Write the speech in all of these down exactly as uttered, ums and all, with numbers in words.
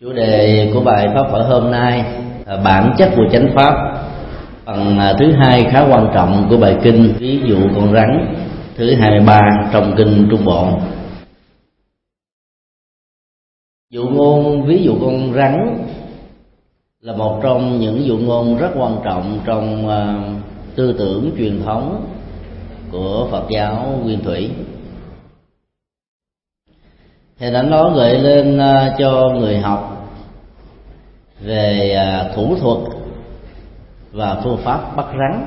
Chủ đề của bài pháp thoại hôm nay là bản chất của chánh pháp. Phần thứ hai khá quan trọng của bài kinh ví dụ con rắn, thứ hai mươi ba trong kinh Trung Bộ. Dụ ngôn ví dụ con rắn là một trong những dụ ngôn rất quan trọng trong uh, tư tưởng truyền thống của Phật giáo Nguyên Thủy. Thì đã nói gợi lên uh, cho người học về uh, thủ thuật và phương pháp bắt rắn.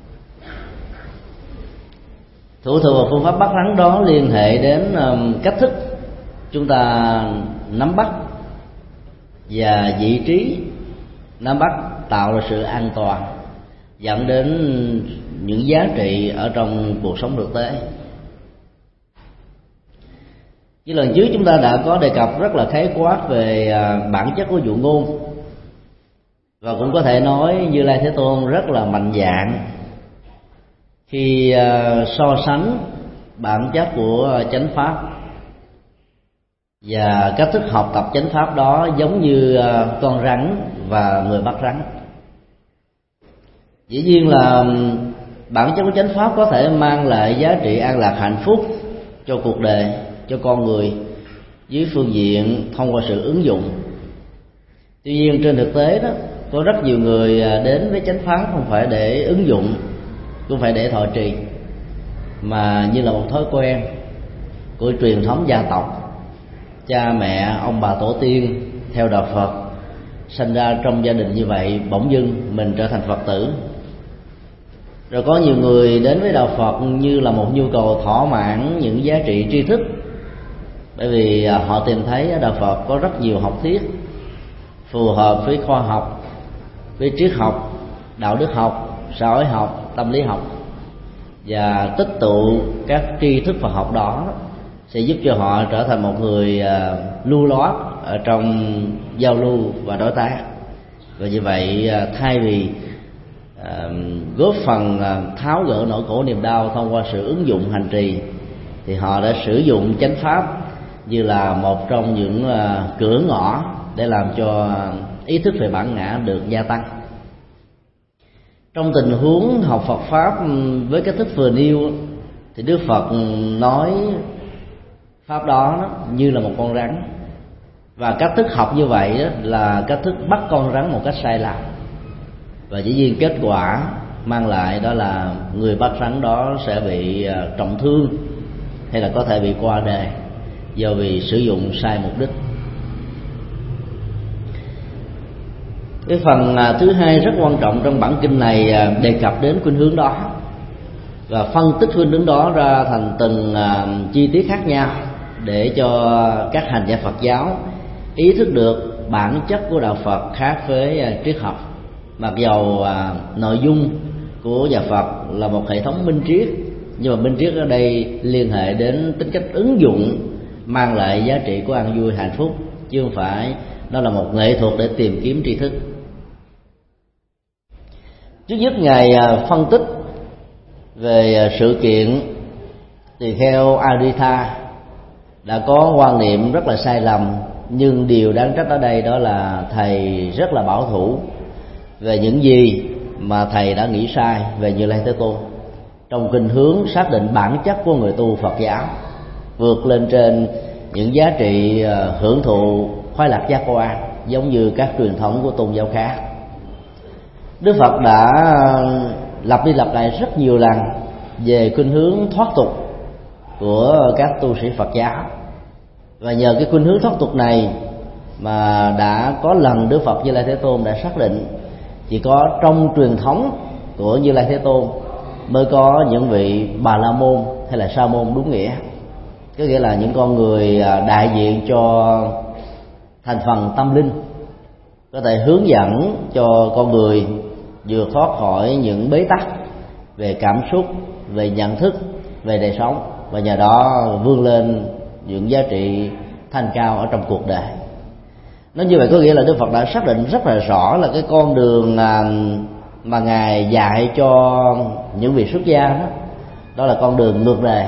Thủ thuật và phương pháp bắt rắn đó liên hệ đến uh, cách thức chúng ta nắm bắt và vị trí nắm bắt tạo ra sự an toàn, dẫn đến những giá trị ở trong cuộc sống thực tế. Như lần trước chúng ta đã có đề cập rất là khái quát về bản chất của dụ ngôn, và cũng có thể nói Như Lai Thế Tôn rất là mạnh dạn khi so sánh bản chất của chánh pháp và cách thức học tập chánh pháp đó giống như con rắn và người bắt rắn. Dĩ nhiên là bản chất của chánh pháp có thể mang lại giá trị an lạc hạnh phúc cho cuộc đời, cho con người dưới phương diện thông qua sự ứng dụng. Tuy nhiên trên thực tế đó, có rất nhiều người đến với chánh pháp không phải để ứng dụng, không phải để thọ trì, mà như là một thói quen của truyền thống gia tộc. Cha mẹ, ông bà tổ tiên theo đạo Phật, sinh ra trong gia đình như vậy, bỗng dưng mình trở thành Phật tử. Rồi có nhiều người đến với đạo Phật như là một nhu cầu thỏa mãn những giá trị tri thức, bởi vì họ tìm thấy ở đạo Phật có rất nhiều học thuyết phù hợp với khoa học, với triết học, đạo đức học, xã hội học, tâm lý học, và tích tụ các tri thức Phật học đó sẽ giúp cho họ trở thành một người uh, lưu loát ở trong giao lưu và đối tác. Và như vậy uh, thay vì uh, góp phần uh, tháo gỡ nỗi khổ niềm đau thông qua sự ứng dụng hành trì, thì họ đã sử dụng chánh pháp như là một trong những uh, cửa ngõ để làm cho ý thức về bản ngã được gia tăng. Trong tình huống học Phật pháp với cách thức vừa nêu, thì Đức Phật nói pháp đó như là một con rắn, và cách thức học như vậy là cách thức bắt con rắn một cách sai lầm, và dĩ nhiên kết quả mang lại đó là người bắt rắn đó sẽ bị trọng thương, hay là có thể bị qua đời do vì sử dụng sai mục đích. Cái phần thứ hai rất quan trọng trong bản kinh này đề cập đến khuynh hướng đó và phân tích khuynh hướng đó ra thành từng chi tiết khác nhau, để cho các hành giả Phật giáo ý thức được bản chất của đạo Phật khác với triết học. Mặc dầu à, nội dung của nhà Phật là một hệ thống minh triết, nhưng mà minh triết ở đây liên hệ đến tính cách ứng dụng mang lại giá trị của an vui hạnh phúc, chứ không phải đó là một nghệ thuật để tìm kiếm tri thức. Trước nhất Ngài phân tích về sự kiện tỳ kheo Aditha đã có quan niệm rất là sai lầm, nhưng điều đáng trách ở đây đó là thầy rất là bảo thủ về những gì mà thầy đã nghĩ sai về Như Lai Thế Tôn, trong khuynh hướng xác định bản chất của người tu Phật giáo vượt lên trên những giá trị hưởng thụ khoái lạc giác quan giống như các truyền thống của tôn giáo khác. Đức Phật đã lặp đi lặp lại rất nhiều lần về khuynh hướng thoát tục của các tu sĩ Phật giáo, và nhờ cái khuynh hướng thoát tục này mà đã có lần Đức Phật Như Lai Thế Tôn đã xác định chỉ có trong truyền thống của Như Lai Thế Tôn mới có những vị Bà La Môn hay là Sa Môn đúng nghĩa, có nghĩa là những con người đại diện cho thành phần tâm linh, có thể hướng dẫn cho con người vượt thoát khỏi những bế tắc về cảm xúc, về nhận thức, về đời sống, và nhờ đó vươn lên những giá trị thanh cao ở trong cuộc đời. Nói như vậy có nghĩa là Đức Phật đã xác định rất là rõ là cái con đường mà Ngài dạy cho những vị xuất gia đó, đó là con đường ngược đời,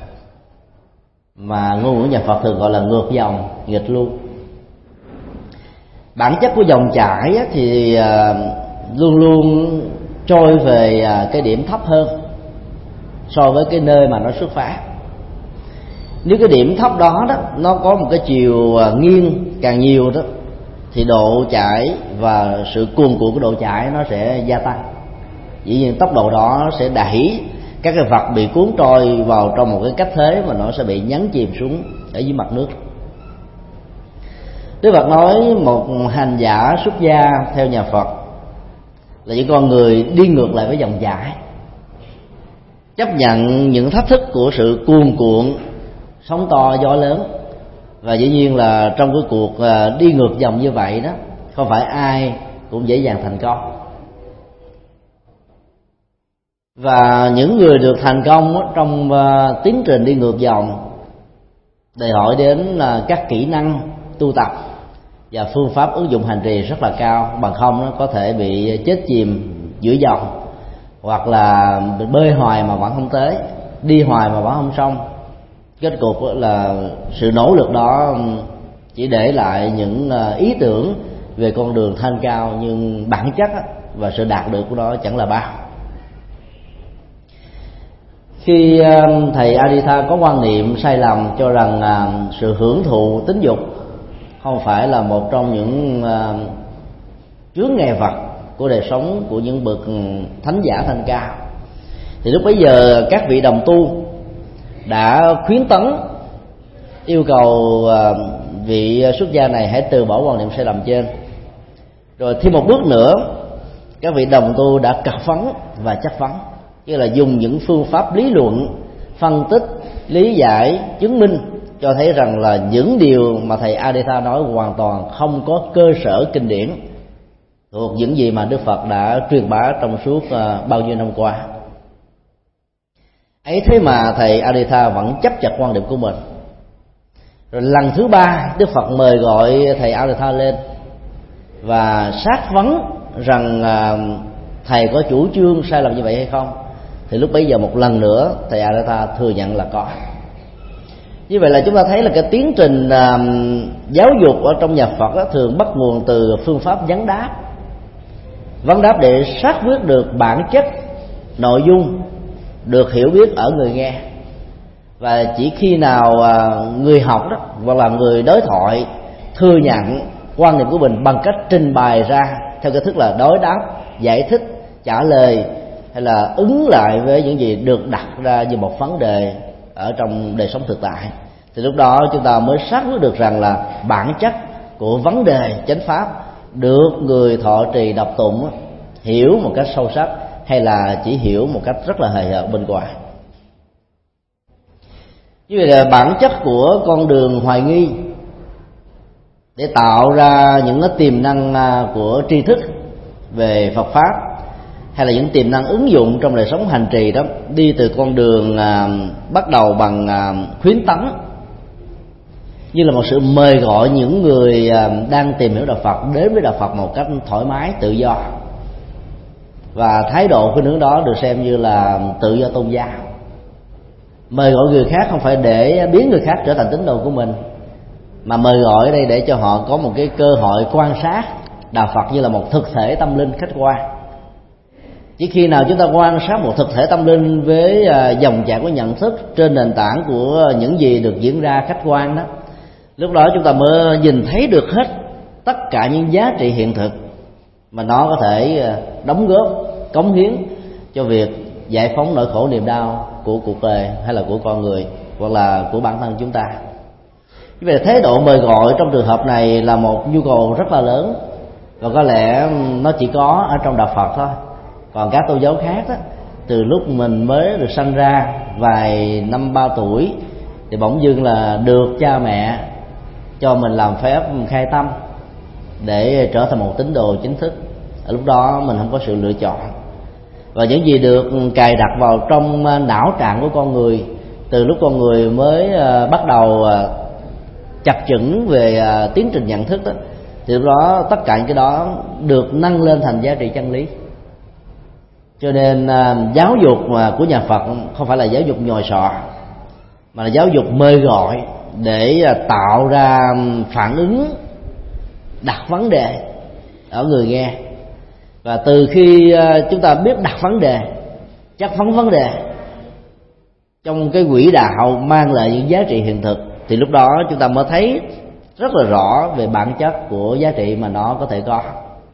mà ngôn ngữ nhà Phật thường gọi là ngược dòng, nghịch lưu. Bản chất của dòng chảy thì luôn luôn trôi về cái điểm thấp hơn so với cái nơi mà nó xuất phát. Nếu cái điểm thấp đó đó nó có một cái chiều nghiêng càng nhiều đó, thì độ chảy và sự cuồn cuộn của độ chảy nó sẽ gia tăng. Dĩ nhiên tốc độ đó sẽ đẩy các cái vật bị cuốn trôi vào trong một cái cách thế mà nó sẽ bị nhấn chìm xuống ở dưới mặt nước. Đức Phật nói một hành giả xuất gia theo nhà Phật là những con người đi ngược lại với dòng chảy, chấp nhận những thách thức của sự cuồn cuộn, sóng to gió lớn. Và dĩ nhiên là trong cái cuộc đi ngược dòng như vậy đó, không phải ai cũng dễ dàng thành công. Và những người được thành công trong tiến trình đi ngược dòng đòi hỏi đến là các kỹ năng tu tập và phương pháp ứng dụng hành trì rất là cao, bằng không nó có thể bị chết chìm giữa dòng, hoặc là bơi hoài mà vẫn không tới, đi hoài mà vẫn không xong. Kết cục là sự nỗ lực đó chỉ để lại những ý tưởng về con đường thanh cao, nhưng bản chất và sự đạt được của nó chẳng là bao. Khi thầy Aditha có quan niệm sai lầm cho rằng sự hưởng thụ tính dục không phải là một trong những chướng ngại vật của đời sống của những bậc thánh giả thanh cao, thì lúc bấy giờ các vị đồng tu đã khuyến tấn yêu cầu vị xuất gia này hãy từ bỏ quan niệm sai lầm trên. Rồi thêm một bước nữa, các vị đồng tu đã cật vấn và chất vấn, như là dùng những phương pháp lý luận, phân tích, lý giải, chứng minh cho thấy rằng là những điều mà thầy Aditha nói hoàn toàn không có cơ sở kinh điển thuộc những gì mà Đức Phật đã truyền bá trong suốt bao nhiêu năm qua. Ấy thế mà thầy Aditha vẫn chấp chặt quan điểm của mình. Rồi lần thứ ba, Đức Phật mời gọi thầy Aditha lên và sát vấn rằng thầy có chủ trương sai lầm như vậy hay không. Thì lúc bấy giờ một lần nữa thầy Aditha thừa nhận là có. Như vậy là chúng ta thấy là cái tiến trình uh, giáo dục ở trong nhà Phật đó, thường bắt nguồn từ phương pháp vấn đáp. Vấn đáp để xác quyết được bản chất, nội dung được hiểu biết ở người nghe. Và chỉ khi nào uh, người học đó hoặc là người đối thoại thừa nhận quan điểm của mình bằng cách trình bày ra theo cái thức là đối đáp, giải thích, trả lời hay là ứng lại với những gì được đặt ra như một vấn đề ở trong đời sống thực tại, thì lúc đó chúng ta mới xác quyết được rằng là bản chất của vấn đề chánh pháp được người thọ trì đọc tụng hiểu một cách sâu sắc hay là chỉ hiểu một cách rất là hời hợt bên ngoài. Như vậy là bản chất của con đường hoài nghi để tạo ra những cái tiềm năng của tri thức về Phật pháp hay là những tiềm năng ứng dụng trong đời sống hành trì đó, đi từ con đường à, bắt đầu bằng à, khuyến tấn, như là một sự mời gọi những người à, đang tìm hiểu đạo Phật đến với đạo Phật một cách thoải mái, tự do. Và thái độ khuynh hướng đó được xem như là tự do tôn giáo. Mời gọi người khác không phải để biến người khác trở thành tín đồ của mình, mà mời gọi ở đây để cho họ có một cái cơ hội quan sát đạo Phật như là một thực thể tâm linh khách quan. Chỉ khi nào chúng ta quan sát một thực thể tâm linh với dòng chảy của nhận thức trên nền tảng của những gì được diễn ra khách quan đó, lúc đó chúng ta mới nhìn thấy được hết tất cả những giá trị hiện thực mà nó có thể đóng góp, cống hiến cho việc giải phóng nỗi khổ niềm đau của cuộc đời hay là của con người hoặc là của bản thân chúng ta. Vì vậy thái độ mời gọi trong trường hợp này là một nhu cầu rất là lớn, và có lẽ nó chỉ có ở trong đạo Phật thôi. Còn các tôn giáo khác đó, từ lúc mình mới được sanh ra vài năm ba tuổi thì bỗng dưng là được cha mẹ cho mình làm phép khai tâm để trở thành một tín đồ chính thức. Ở lúc đó mình không có sự lựa chọn, và những gì được cài đặt vào trong não trạng của con người từ lúc con người mới bắt đầu chập chững về tiến trình nhận thức đó, thì lúc đó tất cả những cái đó được nâng lên thành giá trị chân lý. Cho nên giáo dục của nhà Phật không phải là giáo dục nhồi sọ, mà là giáo dục mời gọi để tạo ra phản ứng đặt vấn đề ở người nghe. Và từ khi chúng ta biết đặt vấn đề, chất vấn vấn đề trong cái quỹ đạo mang lại những giá trị hiện thực, thì lúc đó chúng ta mới thấy rất là rõ về bản chất của giá trị mà nó có thể có.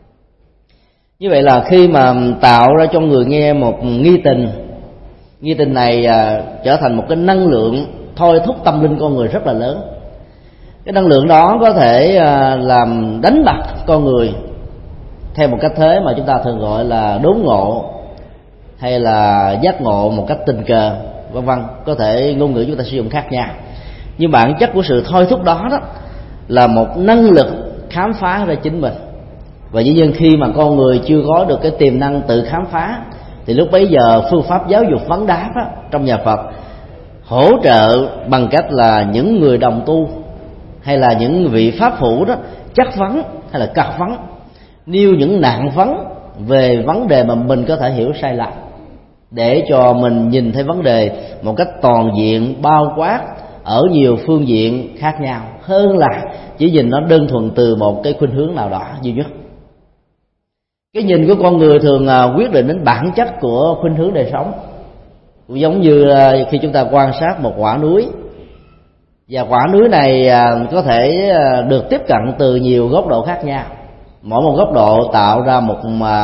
Như vậy là khi mà tạo ra cho người nghe một nghi tình, nghi tình này à, trở thành một cái năng lượng thôi thúc tâm linh con người rất là lớn. Cái năng lượng đó có thể à, làm đánh bật con người theo một cách thế mà chúng ta thường gọi là đốn ngộ, hay là giác ngộ một cách tình cờ, vân vân. Có thể ngôn ngữ chúng ta sử dụng khác nhau, nhưng bản chất của sự thôi thúc đó đó là một năng lực khám phá ra chính mình. Và dĩ nhiên khi mà con người chưa có được cái tiềm năng tự khám phá, thì lúc bấy giờ phương pháp giáo dục vấn đáp á, trong nhà Phật hỗ trợ bằng cách là những người đồng tu hay là những vị pháp phụ đó chất vấn hay là cật vấn, nêu những nạn vấn về vấn đề mà mình có thể hiểu sai lầm, để cho mình nhìn thấy vấn đề một cách toàn diện, bao quát ở nhiều phương diện khác nhau, hơn là chỉ nhìn nó đơn thuần từ một cái khuynh hướng nào đó duy nhất. Cái nhìn của con người thường quyết định đến bản chất của khuynh hướng đời sống. Giống như khi chúng ta quan sát một quả núi, và quả núi này có thể được tiếp cận từ nhiều góc độ khác nhau, mỗi một góc độ tạo ra một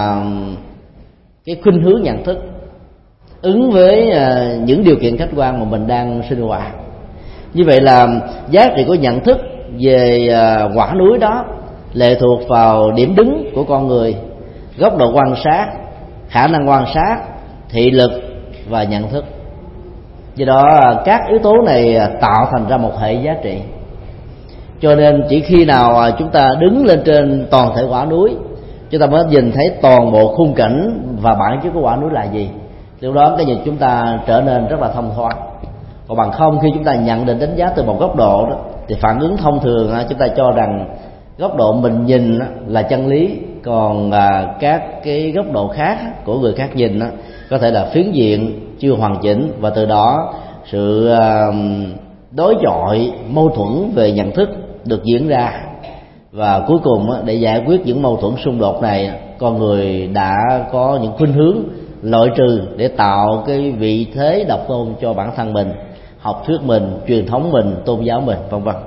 cái khuynh hướng nhận thức ứng với những điều kiện khách quan mà mình đang sinh hoạt. Như vậy là giá trị của nhận thức về quả núi đó lệ thuộc vào điểm đứng của con người, góc độ quan sát, khả năng quan sát, thị lực và nhận thức. Do đó các yếu tố này tạo thành ra một hệ giá trị. Cho nên chỉ khi nào chúng ta đứng lên trên toàn thể quả núi, chúng ta mới nhìn thấy toàn bộ khung cảnh và bản chất của quả núi là gì. Điều đó cái nhìn chúng ta trở nên rất là thông thoáng. Còn bằng không, khi chúng ta nhận định đánh giá từ một góc độ đó, thì phản ứng thông thường chúng ta cho rằng góc độ mình nhìn là chân lý, còn các cái góc độ khác của người khác nhìn có thể là phiến diện, chưa hoàn chỉnh, và từ đó sự đối chọi, mâu thuẫn về nhận thức được diễn ra. Và cuối cùng để giải quyết những mâu thuẫn xung đột này, con người đã có những khuynh hướng loại trừ để tạo cái vị thế độc tôn cho bản thân mình, học thuyết mình, truyền thống mình, tôn giáo mình, vân vân.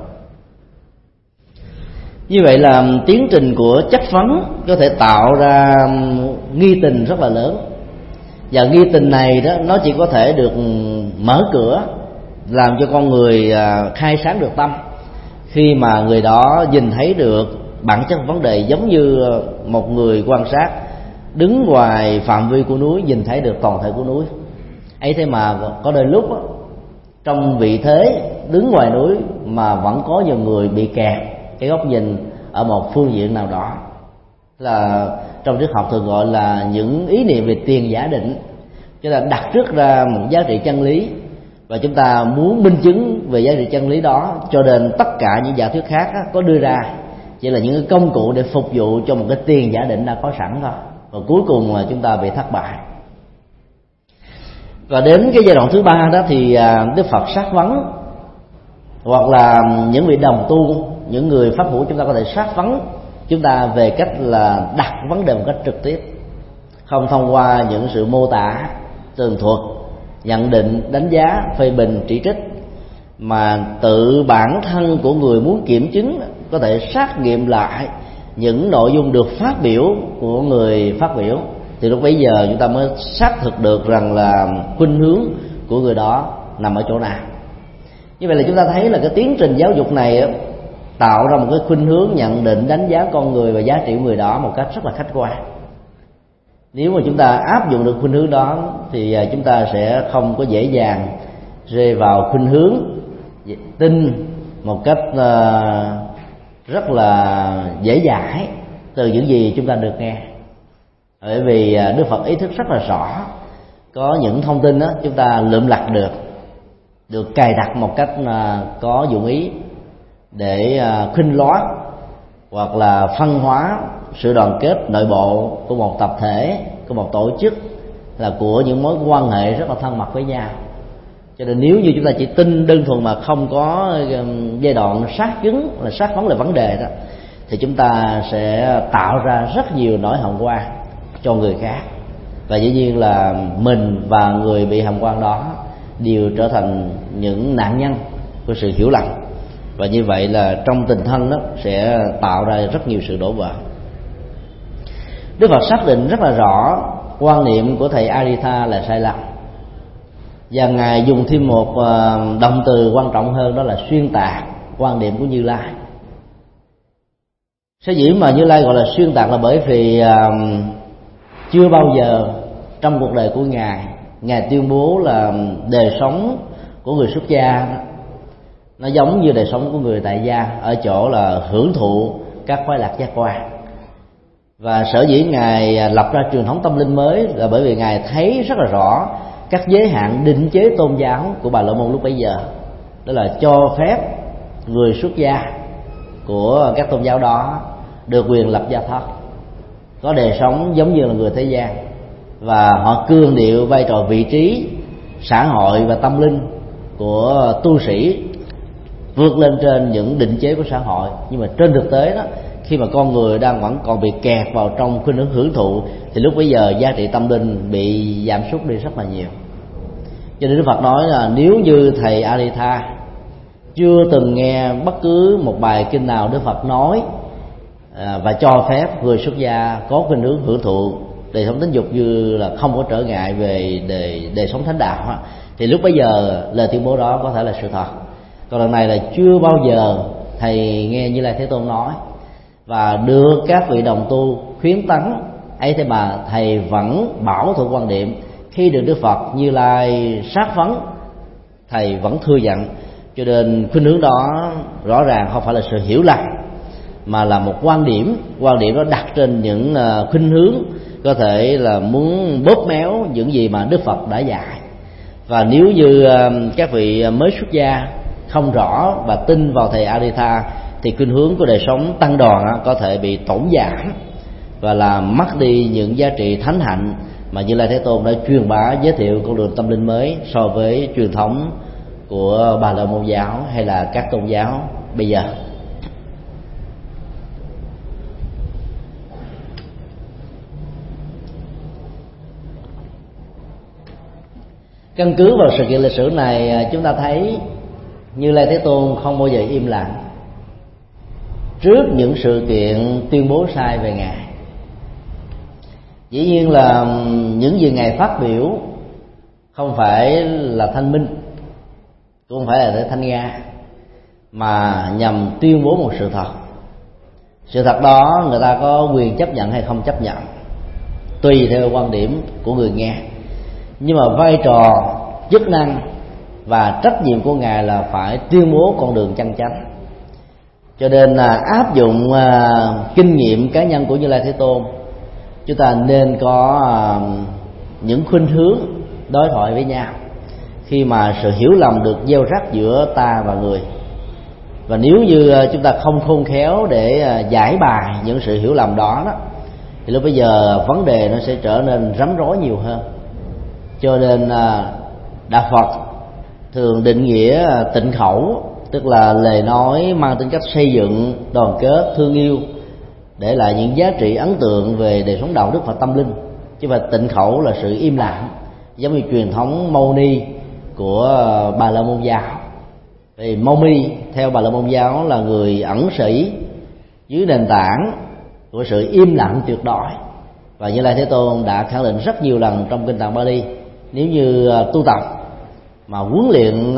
Như vậy là tiến trình của chất vấn có thể tạo ra nghi tình rất là lớn. Và nghi tình này đó, nó chỉ có thể được mở cửa làm cho con người khai sáng được tâm khi mà người đó nhìn thấy được bản chất vấn đề, giống như một người quan sát đứng ngoài phạm vi của núi nhìn thấy được toàn thể của núi ấy. Thế mà có đôi lúc đó, trong vị thế đứng ngoài núi mà vẫn có nhiều người bị kẹt cái góc nhìn ở một phương diện nào đó, là trong triết học thường gọi là những ý niệm về tiền giả định. Chúng ta đặt trước ra một giá trị chân lý và chúng ta muốn minh chứng về giá trị chân lý đó, cho nên tất cả những giả thuyết khác có đưa ra chỉ là những cái công cụ để phục vụ cho một cái tiền giả định đã có sẵn thôi, và cuối cùng là chúng ta bị thất bại. Và đến cái giai đoạn thứ ba đó thì Đức Phật sát vấn, hoặc là những vị đồng tu, những người pháp hữu, chúng ta có thể sát vấn chúng ta về cách là đặt vấn đề một cách trực tiếp, không thông qua những sự mô tả, tường thuật, nhận định, đánh giá, phê bình, chỉ trích, mà tự bản thân của người muốn kiểm chứng có thể xác nghiệm lại những nội dung được phát biểu của người phát biểu. Thì lúc bấy giờ chúng ta mới xác thực được rằng là khuynh hướng của người đó nằm ở chỗ nào. Như vậy là chúng ta thấy là cái tiến trình giáo dục này tạo ra một cái khuynh hướng nhận định, đánh giá con người và giá trị của người đó một cách rất là khách quan. Nếu mà chúng ta áp dụng được khuynh hướng đó thì chúng ta sẽ không có dễ dàng rơi vào khuynh hướng tin một cách rất là dễ dãi từ những gì chúng ta được nghe. Bởi vì Đức Phật ý thức rất là rõ, có những thông tin đó chúng ta lượm lặt được, được cài đặt một cách có dụng ý để khuynh loát hoặc là phân hóa sự đoàn kết nội bộ của một tập thể, của một tổ chức, là của những mối quan hệ rất là thân mật với nhau. Cho nên nếu như chúng ta chỉ tin đơn thuần mà không có giai đoạn sát chứng, là sát vấn là vấn đề đó, thì chúng ta sẽ tạo ra rất nhiều nỗi hàm quan cho người khác, và dĩ nhiên là mình và người bị hàm quan đó đều trở thành những nạn nhân của sự hiểu lầm, và như vậy là trong tình thân đó sẽ tạo ra rất nhiều sự đổ vỡ. Đức Phật xác định rất là rõ quan niệm của thầy Aritha là sai lầm, và ngài dùng thêm một động từ quan trọng hơn, đó là xuyên tạc quan điểm của Như Lai. Sở dĩ mà Như Lai gọi là xuyên tạc là bởi vì chưa bao giờ trong cuộc đời của ngài ngài tuyên bố là đời sống của người xuất gia nó giống như đời sống của người tại gia, ở chỗ là hưởng thụ các khoái lạc giác quan. Và sở dĩ ngài lập ra truyền thống tâm linh mới là bởi vì ngài thấy rất là rõ các giới hạn định chế tôn giáo của Bà La Môn lúc bấy giờ, đó là cho phép người xuất gia của các tôn giáo đó được quyền lập gia thất, có đời sống giống như là người thế gian, và họ cương điệu vai trò vị trí xã hội và tâm linh của tu sĩ vượt lên trên những định chế của xã hội. Nhưng mà trên thực tế đó, khi mà con người đang vẫn còn bị kẹt vào trong khuynh hướng hưởng thụ, thì lúc bấy giờ giá trị tâm linh bị giảm sút đi rất là nhiều. Cho nên Đức Phật nói là nếu như thầy Aritha chưa từng nghe bất cứ một bài kinh nào Đức Phật nói à, và cho phép người xuất gia có khuynh hướng hưởng thụ đời sống tính dục như là không có trở ngại về đời, đời sống thánh đạo, thì lúc bấy giờ lời tuyên bố đó có thể là sự thật. Còn lần này là chưa bao giờ thầy nghe Như Lai Thế Tôn nói, và được các vị đồng tu khuyến tấn ấy, thế mà thầy vẫn bảo thủ quan điểm. Khi được Đức Phật Như Lai sát vấn, thầy vẫn thừa nhận. Cho nên khuynh hướng đó rõ ràng không phải là sự hiểu lầm, mà là một quan điểm. Quan điểm đó đặt trên những khuynh hướng có thể là muốn bóp méo những gì mà Đức Phật đã dạy. Và nếu như các vị mới xuất gia không rõ và tin vào thầy Aritha, thì khuynh hướng của đời sống tăng đoàn có thể bị tổn giảm và làm mất đi những giá trị thánh hạnh mà Như Lai Thế Tôn đã truyền bá, giới thiệu con đường tâm linh mới so với truyền thống của Bà La Môn giáo hay là các tôn giáo bây giờ. Căn cứ vào sự kiện lịch sử này, chúng ta thấy Như Lai Thế Tôn không bao giờ im lặng trước những sự kiện tuyên bố sai về ngài. Dĩ nhiên là những gì ngài phát biểu không phải là thanh minh, cũng không phải là để thanh nga, mà nhằm tuyên bố một sự thật. Sự thật đó người ta có quyền chấp nhận hay không chấp nhận tùy theo quan điểm của người nghe, nhưng mà vai trò, chức năng và trách nhiệm của ngài là phải tuyên bố con đường chân chánh. Cho nên là áp dụng uh, kinh nghiệm cá nhân của Như Lai Thế Tôn, chúng ta nên có uh, những khuynh hướng đối thoại với nhau khi mà sự hiểu lầm được gieo rắc giữa ta và người. Và nếu như uh, chúng ta không khôn khéo để uh, giải bài những sự hiểu lầm đó, đó thì lúc bây giờ vấn đề nó sẽ trở nên rắm rối nhiều hơn. Cho nên uh, Đạo Phật thường định nghĩa uh, tịnh khẩu, tức là lời nói mang tính cách xây dựng, đoàn kết, thương yêu, để lại những giá trị ấn tượng về đời sống đạo đức và tâm linh. Chứ mà tịnh khẩu là sự im lặng, giống như truyền thống Mâu Ni của Bà La Môn giáo. Thì Mâu Ni theo Bà La Môn giáo là người ẩn sĩ dưới nền tảng của sự im lặng tuyệt đối. Và Như Lai Thế Tôn đã khẳng định rất nhiều lần trong kinh Tạng Bali, nếu như tu tập mà huấn luyện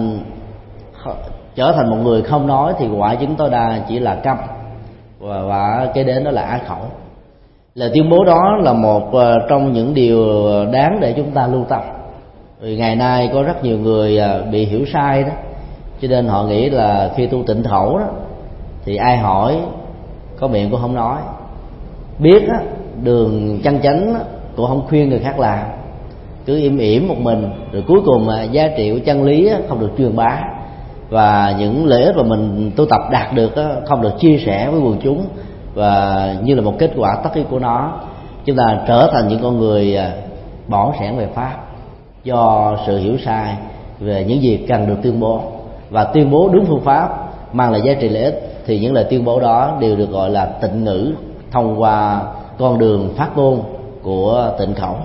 trở thành một người không nói thì quả chứng tối đa chỉ là câm, và, và kế đến đó là á khẩu. Lời tuyên bố đó là một trong những điều đáng để chúng ta lưu tâm. Vì ngày nay có rất nhiều người bị hiểu sai đó, cho nên họ nghĩ là khi tu tịnh khẩu đó thì ai hỏi có miệng cũng không nói, biết đó, đường chân chánh cũng không khuyên người khác làm, cứ im ỉm một mình, rồi cuối cùng giá trị của chân lý không được truyền bá, và những lợi ích mà mình tu tập đạt được không được chia sẻ với quần chúng, và như là một kết quả tất yếu của nó, chúng ta trở thành những con người bỏ sẻn về pháp do sự hiểu sai về những gì cần được tuyên bố. Và tuyên bố đúng phương pháp mang lại giá trị lợi ích thì những lời tuyên bố đó đều được gọi là tịnh ngữ thông qua con đường phát ngôn của tịnh khẩu.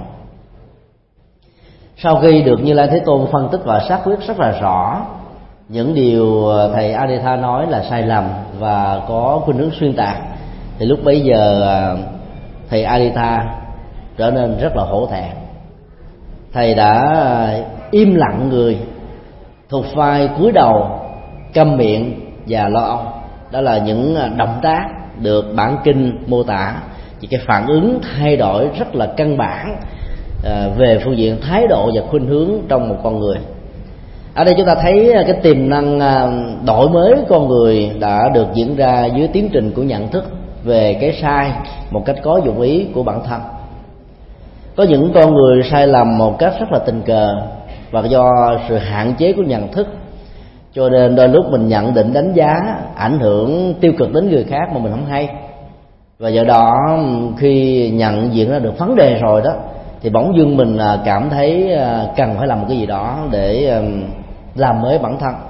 Sau khi được Như Lai Thế Tôn phân tích và xác quyết rất là rõ những điều thầy Aditha nói là sai lầm và có khuynh hướng xuyên tạc, thì lúc bấy giờ thầy Aditha trở nên rất là hổ thẹn. Thầy đã im lặng người, thụt vai cúi đầu, câm miệng và lo âu. Đó là những động tác được bản kinh mô tả về cái phản ứng thay đổi rất là căn bản về phương diện thái độ và khuynh hướng trong một con người. Ở đây chúng ta thấy cái tiềm năng đổi mới con người đã được diễn ra dưới tiến trình của nhận thức về cái sai một cách có dụng ý của bản thân. Có những con người sai lầm một cách rất là tình cờ, và do sự hạn chế của nhận thức cho nên đôi lúc mình nhận định đánh giá ảnh hưởng tiêu cực đến người khác mà mình không hay. Và do đó khi nhận diện ra được vấn đề rồi đó, thì bỗng dưng mình cảm thấy cần phải làm một cái gì đó để làm mới bản thân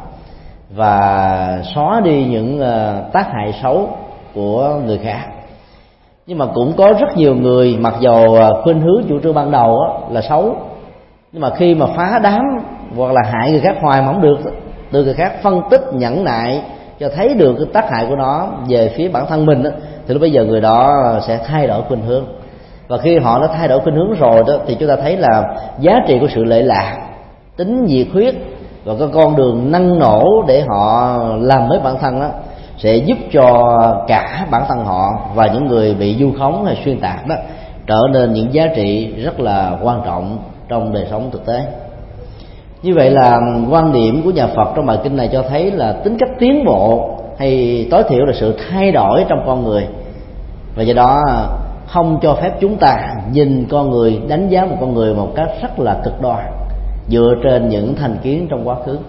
và xóa đi những tác hại xấu của người khác. Nhưng mà cũng có rất nhiều người mặc dầu khuynh hướng chủ trương ban đầu là xấu, nhưng mà khi mà phá đám hoặc là hại người khác hoài mà không được, từ người khác phân tích nhẫn nại cho thấy được cái tác hại của nó về phía bản thân mình đó, thì lúc bây giờ người đó sẽ thay đổi khuynh hướng. Và khi họ đã thay đổi khuynh hướng rồi đó, thì chúng ta thấy là giá trị của sự lệ lạc, tính nhiệt huyết và cái con đường năng nổ để họ làm mới bản thân đó sẽ giúp cho cả bản thân họ và những người bị vu khống hay xuyên tạc đó trở nên những giá trị rất là quan trọng trong đời sống thực tế. Như vậy là quan điểm của nhà Phật trong bài kinh này cho thấy là tính cách tiến bộ hay tối thiểu là sự thay đổi trong con người, và do đó không cho phép chúng ta nhìn con người, đánh giá một con người một cách rất là cực đoan dựa trên những thành kiến trong quá khứ.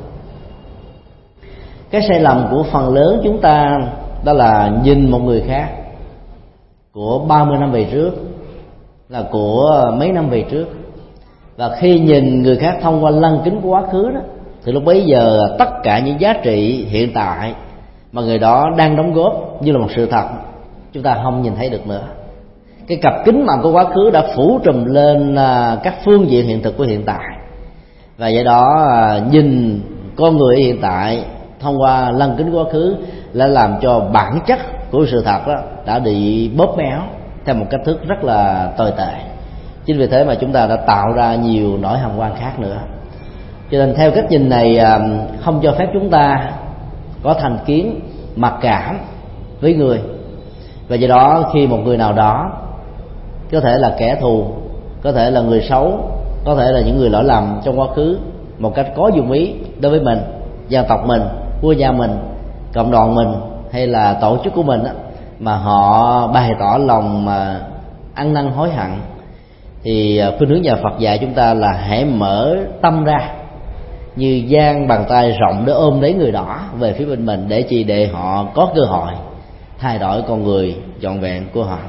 Cái sai lầm của phần lớn chúng ta đó là nhìn một người khác của ba mươi năm về trước, là của mấy năm về trước, và khi nhìn người khác thông qua lăng kính của quá khứ đó, thì lúc bấy giờ tất cả những giá trị hiện tại mà người đó đang đóng góp như là một sự thật, chúng ta không nhìn thấy được nữa. Cái cặp kính màn của quá khứ đã phủ trùm lên các phương diện hiện thực của hiện tại, và do đó nhìn con người hiện tại thông qua lăng kính quá khứ là làm cho bản chất của sự thật đó đã bị bóp méo theo một cách thức rất là tồi tệ. Chính vì thế mà chúng ta đã tạo ra nhiều nỗi hàm oan khác nữa. Cho nên theo cách nhìn này không cho phép chúng ta có thành kiến, mặc cảm với người, và do đó khi một người nào đó có thể là kẻ thù, có thể là người xấu, có thể là những người lỗi lầm trong quá khứ một cách có dụng ý đối với mình, dân tộc mình, quốc gia mình, cộng đoàn mình hay là tổ chức của mình đó, mà họ bày tỏ lòng mà ăn năn hối hận, thì khuynh hướng nhà Phật dạy chúng ta là hãy mở tâm ra như dang bàn tay rộng để ôm lấy người đó về phía bên mình, để chi để họ có cơ hội thay đổi con người trọn vẹn của họ.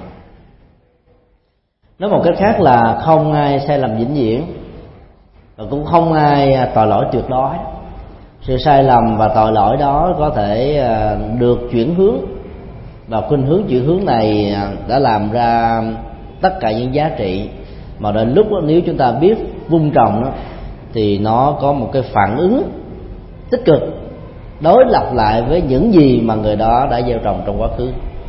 Nói một cách khác là không ai sai lầm vĩnh viễn, và cũng không ai tội lỗi tuyệt đối. Sự sai lầm và tội lỗi đó có thể được chuyển hướng, và khuynh hướng chuyển hướng này đã làm ra tất cả những giá trị mà đến lúc đó, nếu chúng ta biết vun trồng đó, thì nó có một cái phản ứng tích cực đối lập lại với những gì mà người đó đã gieo trồng trong quá khứ.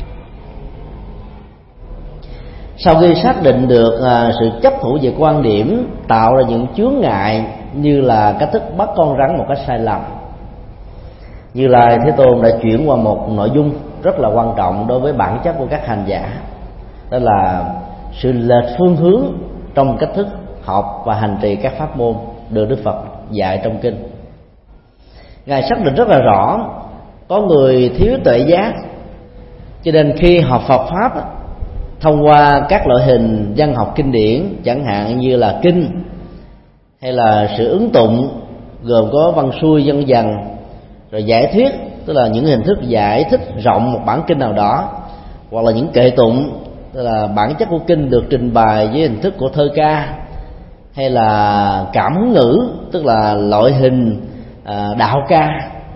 Sau khi xác định được sự chấp thủ về quan điểm tạo ra những chướng ngại như là cách thức bắt con rắn một cách sai lầm, Như Lai Thế Tôn đã chuyển qua một nội dung rất là quan trọng đối với bản chất của các hành giả, đó là sự lệch phương hướng trong cách thức học và hành trì các pháp môn được Đức Phật dạy trong kinh. Ngài xác định rất là rõ, có người thiếu tuệ giác, cho nên khi học Phật pháp thông qua các loại hình văn học kinh điển, chẳng hạn như là kinh hay là sự ứng tụng gồm có văn xuôi vân vân, rồi giải thuyết, tức là những hình thức giải thích rộng một bản kinh nào đó, hoặc là những kệ tụng, tức là bản chất của kinh được trình bày với hình thức của thơ ca, hay là cảm hứng ngữ, tức là loại hình à, đạo ca,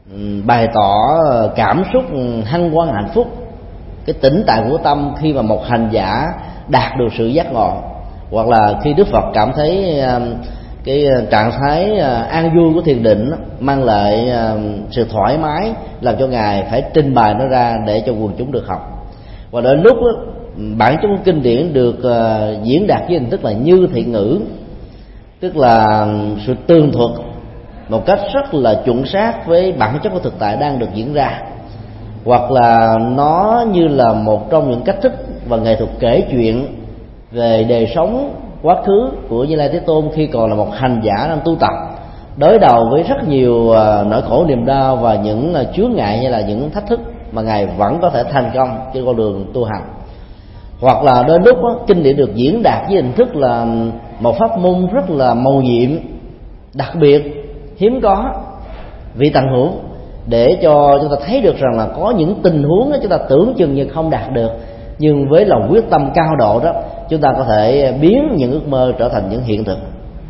bày tỏ cảm xúc hân hoan hạnh phúc, cái tĩnh tại của tâm khi mà một hành giả đạt được sự giác ngộ, hoặc là khi Đức Phật cảm thấy cái trạng thái an vui của thiền định mang lại sự thoải mái, làm cho ngài phải trình bày nó ra để cho quần chúng được học. Và đến lúc đó, bản chất của kinh điển được diễn đạt với hình thức là như thị ngữ, tức là sự tường thuật một cách rất là chuẩn xác với bản chất của thực tại đang được diễn ra, hoặc là nó như là một trong những cách thức và nghệ thuật kể chuyện về đời sống quá khứ của Như Lai Thế Tôn khi còn là một hành giả đang tu tập, đối đầu với rất nhiều nỗi khổ niềm đau và những chướng ngại hay là những thách thức mà ngài vẫn có thể thành công trên con đường tu hành. Hoặc là đến lúc đó, kinh điển được diễn đạt với hình thức là một pháp môn rất là mầu nhiệm, đặc biệt, hiếm có, vị tận hưởng, để cho chúng ta thấy được rằng là có những tình huống đó chúng ta tưởng chừng như không đạt được, nhưng với lòng quyết tâm cao độ đó, chúng ta có thể biến những ước mơ trở thành những hiện thực.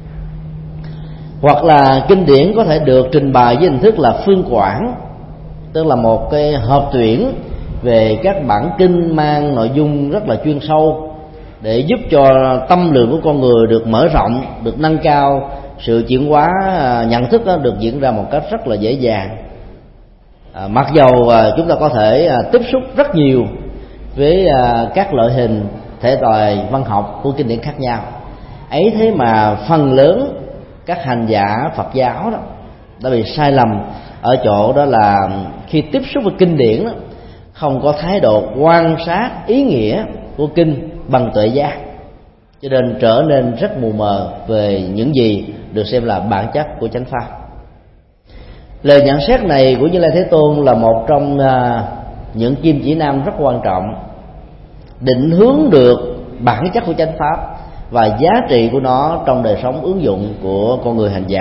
Hoặc là kinh điển có thể được trình bày với hình thức là phương quảng, tức là một cái hợp tuyển về các bản kinh mang nội dung rất là chuyên sâu, để giúp cho tâm lượng của con người được mở rộng, được nâng cao, sự chuyển hóa nhận thức đó được diễn ra một cách rất là dễ dàng. À, mặc dầu à, chúng ta có thể à, tiếp xúc rất nhiều với à, các loại hình thể loại văn học của kinh điển khác nhau, ấy thế mà phần lớn các hành giả Phật giáo đó đã bị sai lầm ở chỗ đó là khi tiếp xúc với kinh điển đó, không có thái độ quan sát ý nghĩa của kinh bằng tuệ giác, cho nên trở nên rất mù mờ về những gì được xem là bản chất của chánh pháp. Lời nhận xét này của Như Lai Thế Tôn là một trong những kim chỉ nam rất quan trọng, định hướng được bản chất của chánh pháp và giá trị của nó trong đời sống ứng dụng của con người hành giả.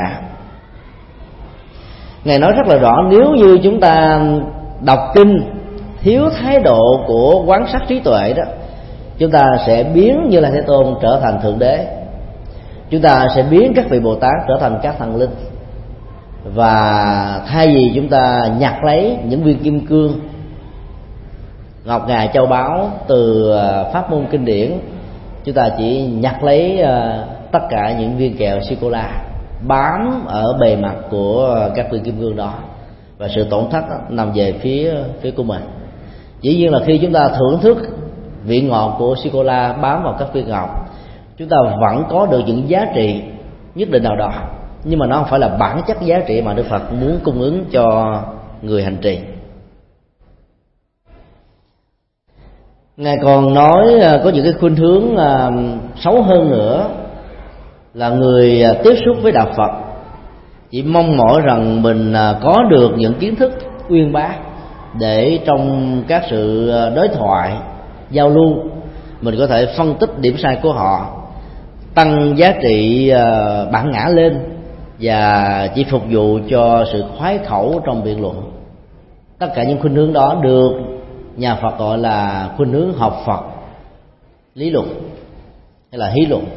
Ngài nói rất là rõ, nếu như chúng ta đọc kinh thiếu thái độ của quán sát trí tuệ đó, chúng ta sẽ biến Như Lai Thế Tôn trở thành thượng đế, chúng ta sẽ biến các vị Bồ Tát trở thành các thần linh, và thay vì chúng ta nhặt lấy những viên kim cương, ngọc ngà châu báu từ pháp môn kinh điển, chúng ta chỉ nhặt lấy tất cả những viên kẹo sô cô la bám ở bề mặt của các viên kim cương đó, và sự tổn thất nằm về phía phía của mình. Dĩ nhiên là khi chúng ta thưởng thức vị ngọt của sô cô la bám vào các viên ngọc, chúng ta vẫn có được những giá trị nhất định nào đó, nhưng mà nó không phải là bản chất giá trị mà Đức Phật muốn cung ứng cho người hành trì. Ngài còn nói có những cái khuynh hướng xấu hơn nữa, là người tiếp xúc với đạo Phật chỉ mong mỏi rằng mình có được những kiến thức uyên bác, để trong các sự đối thoại giao lưu mình có thể phân tích điểm sai của họ, tăng giá trị bản ngã lên, và chỉ phục vụ cho sự khoái khẩu trong biện luận. Tất cả những khuynh hướng đó được nhà Phật gọi là khuynh hướng học Phật lý luận hay là hí luận.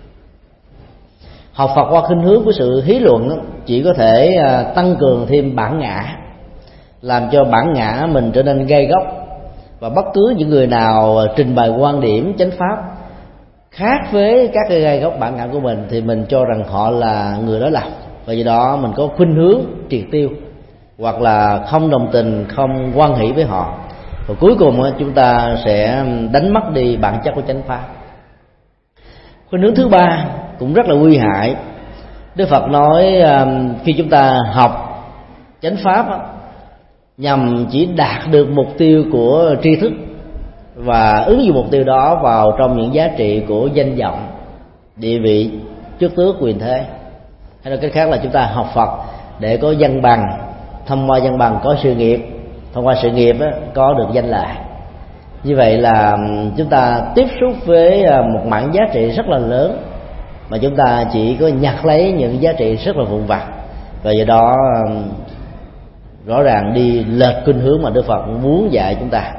Học Phật qua khuynh hướng của sự hí luận chỉ có thể tăng cường thêm bản ngã, làm cho bản ngã mình trở nên gay góc, và bất cứ những người nào trình bày quan điểm chánh pháp khác với các cái gai góc bản ngã của mình thì mình cho rằng họ là người đối lập, và do đó mình có khuynh hướng triệt tiêu hoặc là không đồng tình, không hoan hỷ với họ, và cuối cùng chúng ta sẽ đánh mất đi bản chất của chánh pháp. Khuynh hướng thứ ba cũng rất là nguy hại. Đức Phật nói khi chúng ta học chánh pháp nhằm chỉ đạt được mục tiêu của tri thức và ứng dụng mục tiêu đó vào trong những giá trị của danh vọng, địa vị, chức tước, quyền thế, hay nói cách khác là chúng ta học Phật để có văn bằng, thông qua văn bằng có sự nghiệp, thông qua sự nghiệp có được danh lợi. Như vậy là chúng ta tiếp xúc với một mảng giá trị rất là lớn, mà chúng ta chỉ có nhặt lấy những giá trị rất là vụn vặt, và do đó rõ ràng đi lệch khuynh hướng mà Đức Phật muốn dạy chúng ta.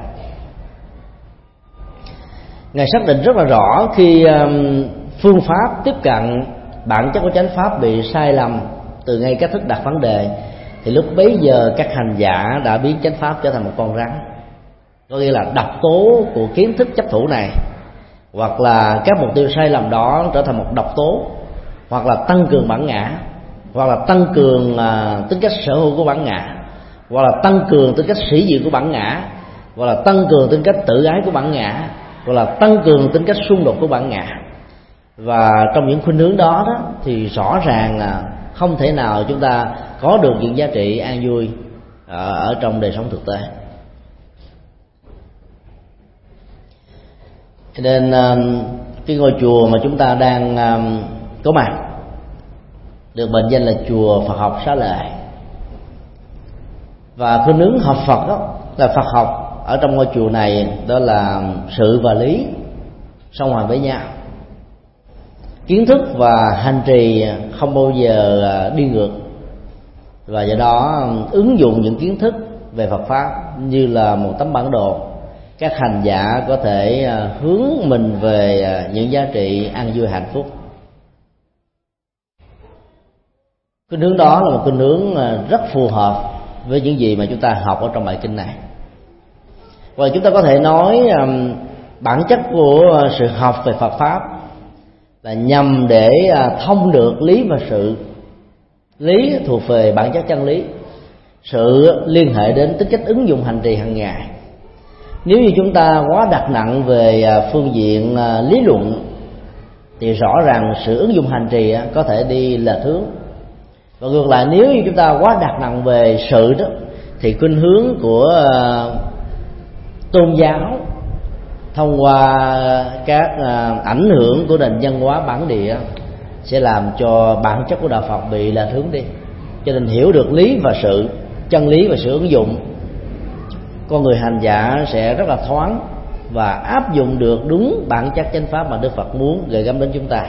Ngài xác định rất là rõ khi phương pháp tiếp cận bản chất của chánh pháp bị sai lầm từ ngay cách thức đặt vấn đề, thì lúc bấy giờ các hành giả đã biến chánh pháp trở thành một con rắn. Có nghĩa là độc tố của kiến thức chấp thủ này, hoặc là các mục tiêu sai lầm đó trở thành một độc tố, hoặc là tăng cường bản ngã, hoặc là tăng cường uh, tính cách sở hữu của bản ngã, hoặc là tăng cường tính cách sĩ diện của bản ngã, hoặc là tăng cường tính cách tự ái của bản ngã, hoặc là tăng cường tính cách xung đột của bản ngã. Và trong những khuynh hướng đó, đó thì rõ ràng là không thể nào chúng ta có được những giá trị an vui ở, ở trong đời sống thực tế. Cho nên cái ngôi chùa mà chúng ta đang có mặt được mệnh danh là chùa Phật học Xá Lợi. Và khuynh hướng học Phật đó là Phật học ở trong ngôi chùa này, đó là sự và lý song hành với nhau. Kiến thức và hành trì không bao giờ đi ngược, và do đó ứng dụng những kiến thức về Phật pháp như là một tấm bản đồ. Các hành giả có thể hướng mình về những giá trị an vui hạnh phúc. Cái hướng đó là một cái hướng rất phù hợp với những gì mà chúng ta học ở trong bài kinh này. Và chúng ta có thể nói bản chất của sự học về Phật pháp là nhằm để thông được lý và sự. Lý thuộc về bản chất chân lý, sự liên hệ đến tính cách ứng dụng hành trì hàng ngày. Nếu như chúng ta quá đặt nặng về phương diện lý luận thì rõ ràng sự ứng dụng hành trì có thể đi lệch hướng. Và ngược lại, nếu như chúng ta quá đặt nặng về sự đó thì khuynh hướng của tôn giáo thông qua các ảnh hưởng của nền văn hóa bản địa sẽ làm cho bản chất của đạo Phật bị lệch hướng đi. Cho nên hiểu được lý và sự, chân lý và sự ứng dụng, con người hành giả sẽ rất là thoáng và áp dụng được đúng bản chất chánh pháp mà Đức Phật muốn gửi gắm đến chúng ta.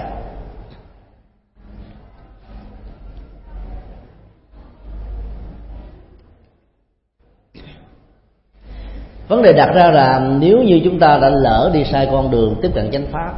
Vấn đề đặt ra là nếu như chúng ta đã lỡ đi sai con đường tiếp cận chánh pháp,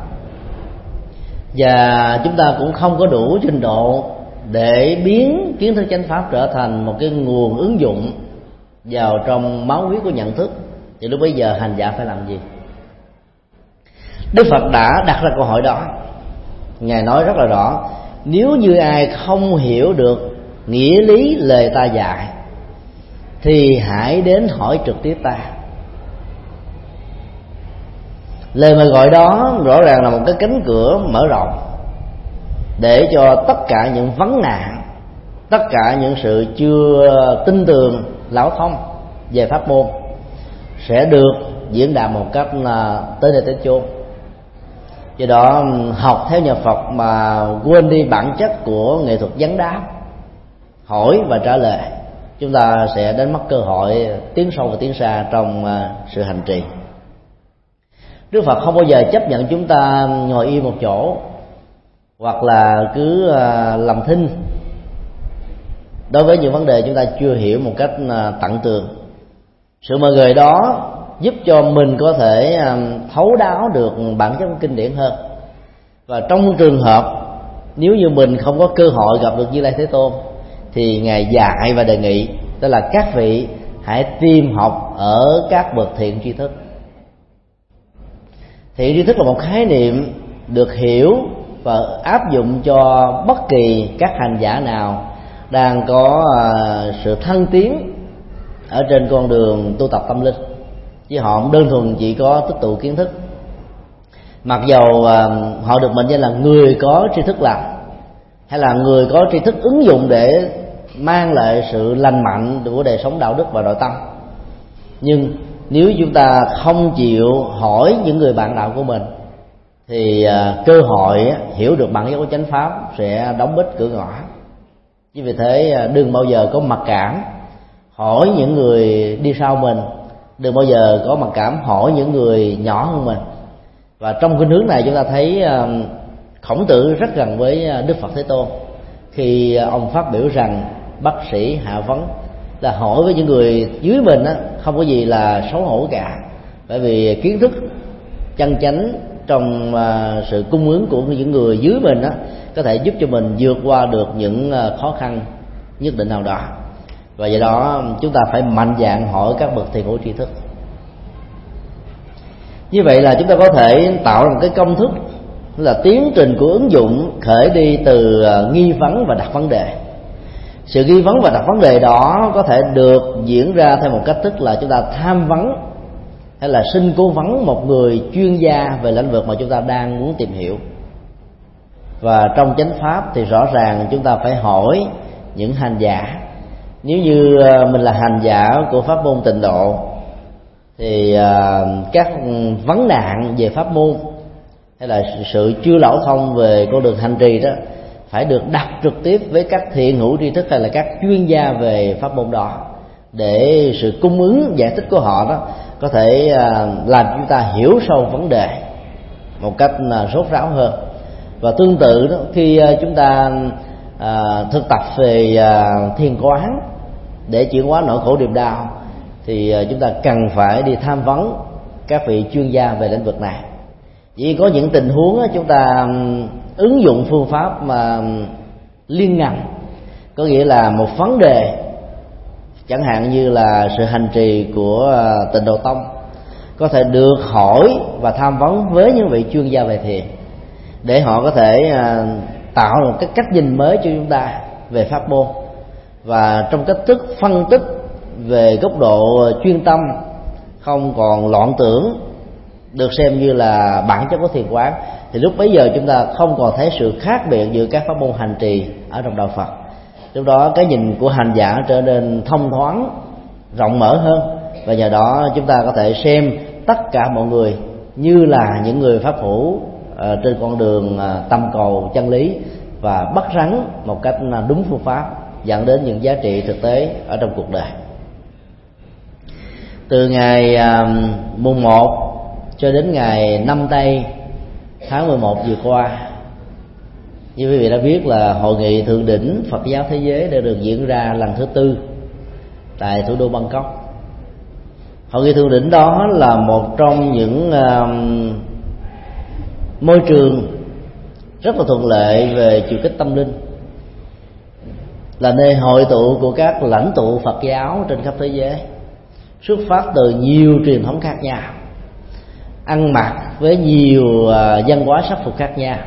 và chúng ta cũng không có đủ trình độ để biến kiến thức chánh pháp trở thành một cái nguồn ứng dụng vào trong máu huyết của nhận thức, thì lúc bấy giờ hành giả phải làm gì? Đức Phật đã đặt ra câu hỏi đó. Ngài nói rất là rõ: nếu như ai không hiểu được nghĩa lý lời ta dạy thì hãy đến hỏi trực tiếp ta. Lời mời gọi đó rõ ràng là một cái cánh cửa mở rộng để cho tất cả những vấn nạn, tất cả những sự chưa tin tưởng lão thông về pháp môn sẽ được diễn đạt một cách tới nơi tới chốn. Do đó học theo nhà Phật mà quên đi bản chất của nghệ thuật vấn đáp, hỏi và trả lời, chúng ta sẽ đánh mất cơ hội tiến sâu và tiến xa trong sự hành trì. Đức Phật không bao giờ chấp nhận chúng ta ngồi yên một chỗ hoặc là cứ làm thinh đối với những vấn đề chúng ta chưa hiểu một cách tận tường. Sự mời gọi đó giúp cho mình có thể thấu đáo được bản chất kinh điển hơn. Và trong trường hợp nếu như mình không có cơ hội gặp được Như Lai Thế Tôn thì Ngài dạy và đề nghị, tức là các vị hãy tìm học ở các bậc thiện tri thức. Thiện tri thức là một khái niệm được hiểu và áp dụng cho bất kỳ các hành giả nào đang có sự thăng tiến ở trên con đường tu tập tâm linh, chứ họ không đơn thuần chỉ có tích tụ kiến thức. Mặc dầu họ được mệnh danh là người có tri thức lành, hay là người có tri thức ứng dụng để mang lại sự lành mạnh của đời sống đạo đức và nội tâm, nhưng nếu chúng ta không chịu hỏi những người bạn đạo của mình thì cơ hội hiểu được bản chất của chánh pháp sẽ đóng bít cửa ngõ. Chứ vì thế đừng bao giờ có mặc cảm hỏi những người đi sau mình, đừng bao giờ có mặc cảm hỏi những người nhỏ hơn mình. Và trong cái hướng này chúng ta thấy Khổng Tử rất gần với Đức Phật Thế Tôn khi ông phát biểu rằng bác sĩ hạ vấn, là hỏi với những người dưới mình á, không có gì là xấu hổ cả, bởi vì kiến thức chân chánh trong sự cung ứng của những người dưới mình á, có thể giúp cho mình vượt qua được những khó khăn nhất định nào đó. và do đó chúng ta phải mạnh dạn hỏi các bậc thiền hữu tri thức. Như vậy là chúng ta có thể tạo ra một cái công thức là tiến trình của ứng dụng khởi đi từ nghi vấn và đặt vấn đề. Sự nghi vấn và đặt vấn đề đó có thể được diễn ra theo một cách thức là chúng ta tham vấn hay là xin cố vấn một người chuyên gia về lĩnh vực mà chúng ta đang muốn tìm hiểu. Và trong chánh pháp thì rõ ràng chúng ta phải hỏi những hành giả. Nếu như mình là hành giả của pháp môn Tịnh Độ thì các vấn nạn về pháp môn hay là sự chưa lão thông về con đường hành trì đó phải được đặt trực tiếp với các thiện hữu tri thức hay là các chuyên gia về pháp môn đó, để sự cung ứng giải thích của họ đó có thể làm chúng ta hiểu sâu vấn đề một cách rốt ráo hơn. Và tương tự đó, khi chúng ta à, thực tập về à, thiền quán để chuyển hóa nỗi khổ niềm đau thì à, chúng ta cần phải đi tham vấn các vị chuyên gia về lĩnh vực này. Chỉ có những tình huống đó, chúng ta um, ứng dụng phương pháp mà liên ngành, có nghĩa là một vấn đề chẳng hạn như là sự hành trì của uh, Tịnh Độ Tông có thể được hỏi và tham vấn với những vị chuyên gia về thiền, để họ có thể uh, tạo một cái cách nhìn mới cho chúng ta về pháp môn, và trong cách thức phân tích về góc độ chuyên tâm, không còn loạn tưởng, được xem như là bản chất của thiền quán, thì lúc bấy giờ chúng ta không còn thấy sự khác biệt giữa các pháp môn hành trì ở trong đạo Phật. Lúc đó cái nhìn của hành giả trở nên thông thoáng, rộng mở hơn, và nhờ đó chúng ta có thể xem tất cả mọi người như là những người pháp hữu trên con đường tâm cầu chân lý, và bắt rắn một cách đúng phương pháp, dẫn đến những giá trị thực tế ở trong cuộc đời. Từ ngày mùng một cho đến ngày năm tây tháng mười một vừa qua, như quý vị đã biết là hội nghị thượng đỉnh Phật giáo thế giới đã được diễn ra lần thứ tư tại thủ đô Bangkok. Hội nghị thượng đỉnh đó là một trong những uh, môi trường rất là thuận lợi về chiều kích tâm linh, là nơi hội tụ của các lãnh tụ Phật giáo trên khắp thế giới, xuất phát từ nhiều truyền thống khác nhau, ăn mặc với nhiều uh, văn hóa sắc phục khác nhau,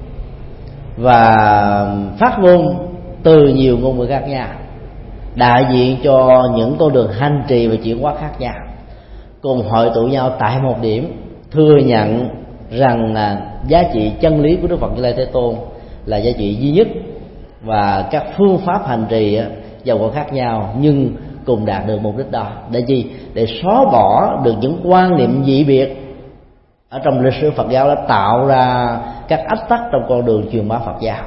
và phát ngôn từ nhiều ngôn ngữ khác nhau, đại diện cho những con đường hành trì và chuyển hóa khác nhau, cùng hội tụ nhau tại một điểm, thừa nhận rằng là giá trị chân lý của Đức Phật Như Lai Thế Tôn là giá trị duy nhất, và các phương pháp hành trì dầu có khác nhau nhưng cùng đạt được mục đích đó. Để chi? Để xóa bỏ được những quan niệm dị biệt ở trong lịch sử Phật giáo đã tạo ra các ách tắc trong con đường truyền bá Phật giáo.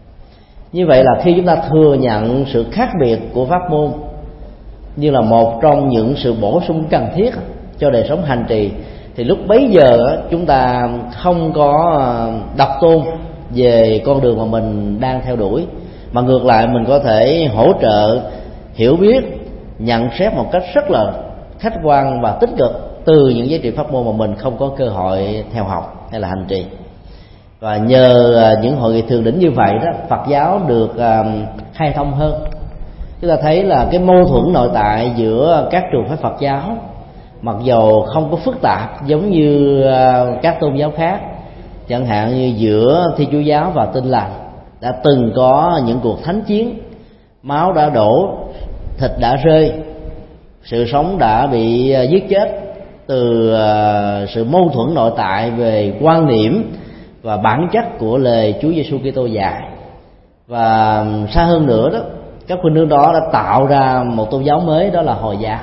Như vậy là khi chúng ta thừa nhận sự khác biệt của pháp môn như là một trong những sự bổ sung cần thiết cho đời sống hành trì, thì lúc bấy giờ chúng ta không có độc tôn về con đường mà mình đang theo đuổi, mà ngược lại mình có thể hỗ trợ hiểu biết, nhận xét một cách rất là khách quan và tích cực từ những giá trị pháp môn mà mình không có cơ hội theo học hay là hành trì. Và nhờ những hội nghị thượng đỉnh như vậy đó, Phật giáo được uh, khai thông hơn. Chúng ta thấy là cái mâu thuẫn nội tại giữa các trường phái Phật giáo, mặc dầu không có phức tạp giống như uh, các tôn giáo khác, chẳng hạn như giữa Thiên Chúa giáo và Tin Lành, đã từng có những cuộc thánh chiến, máu đã đổ, thịt đã rơi, sự sống đã bị uh, giết chết từ uh, sự mâu thuẫn nội tại về quan điểm và bản chất của lời Chúa Giêsu Kitô dạy. Và xa hơn nữa đó, các khuynh hướng đó đã tạo ra một tôn giáo mới, đó là Hồi giáo.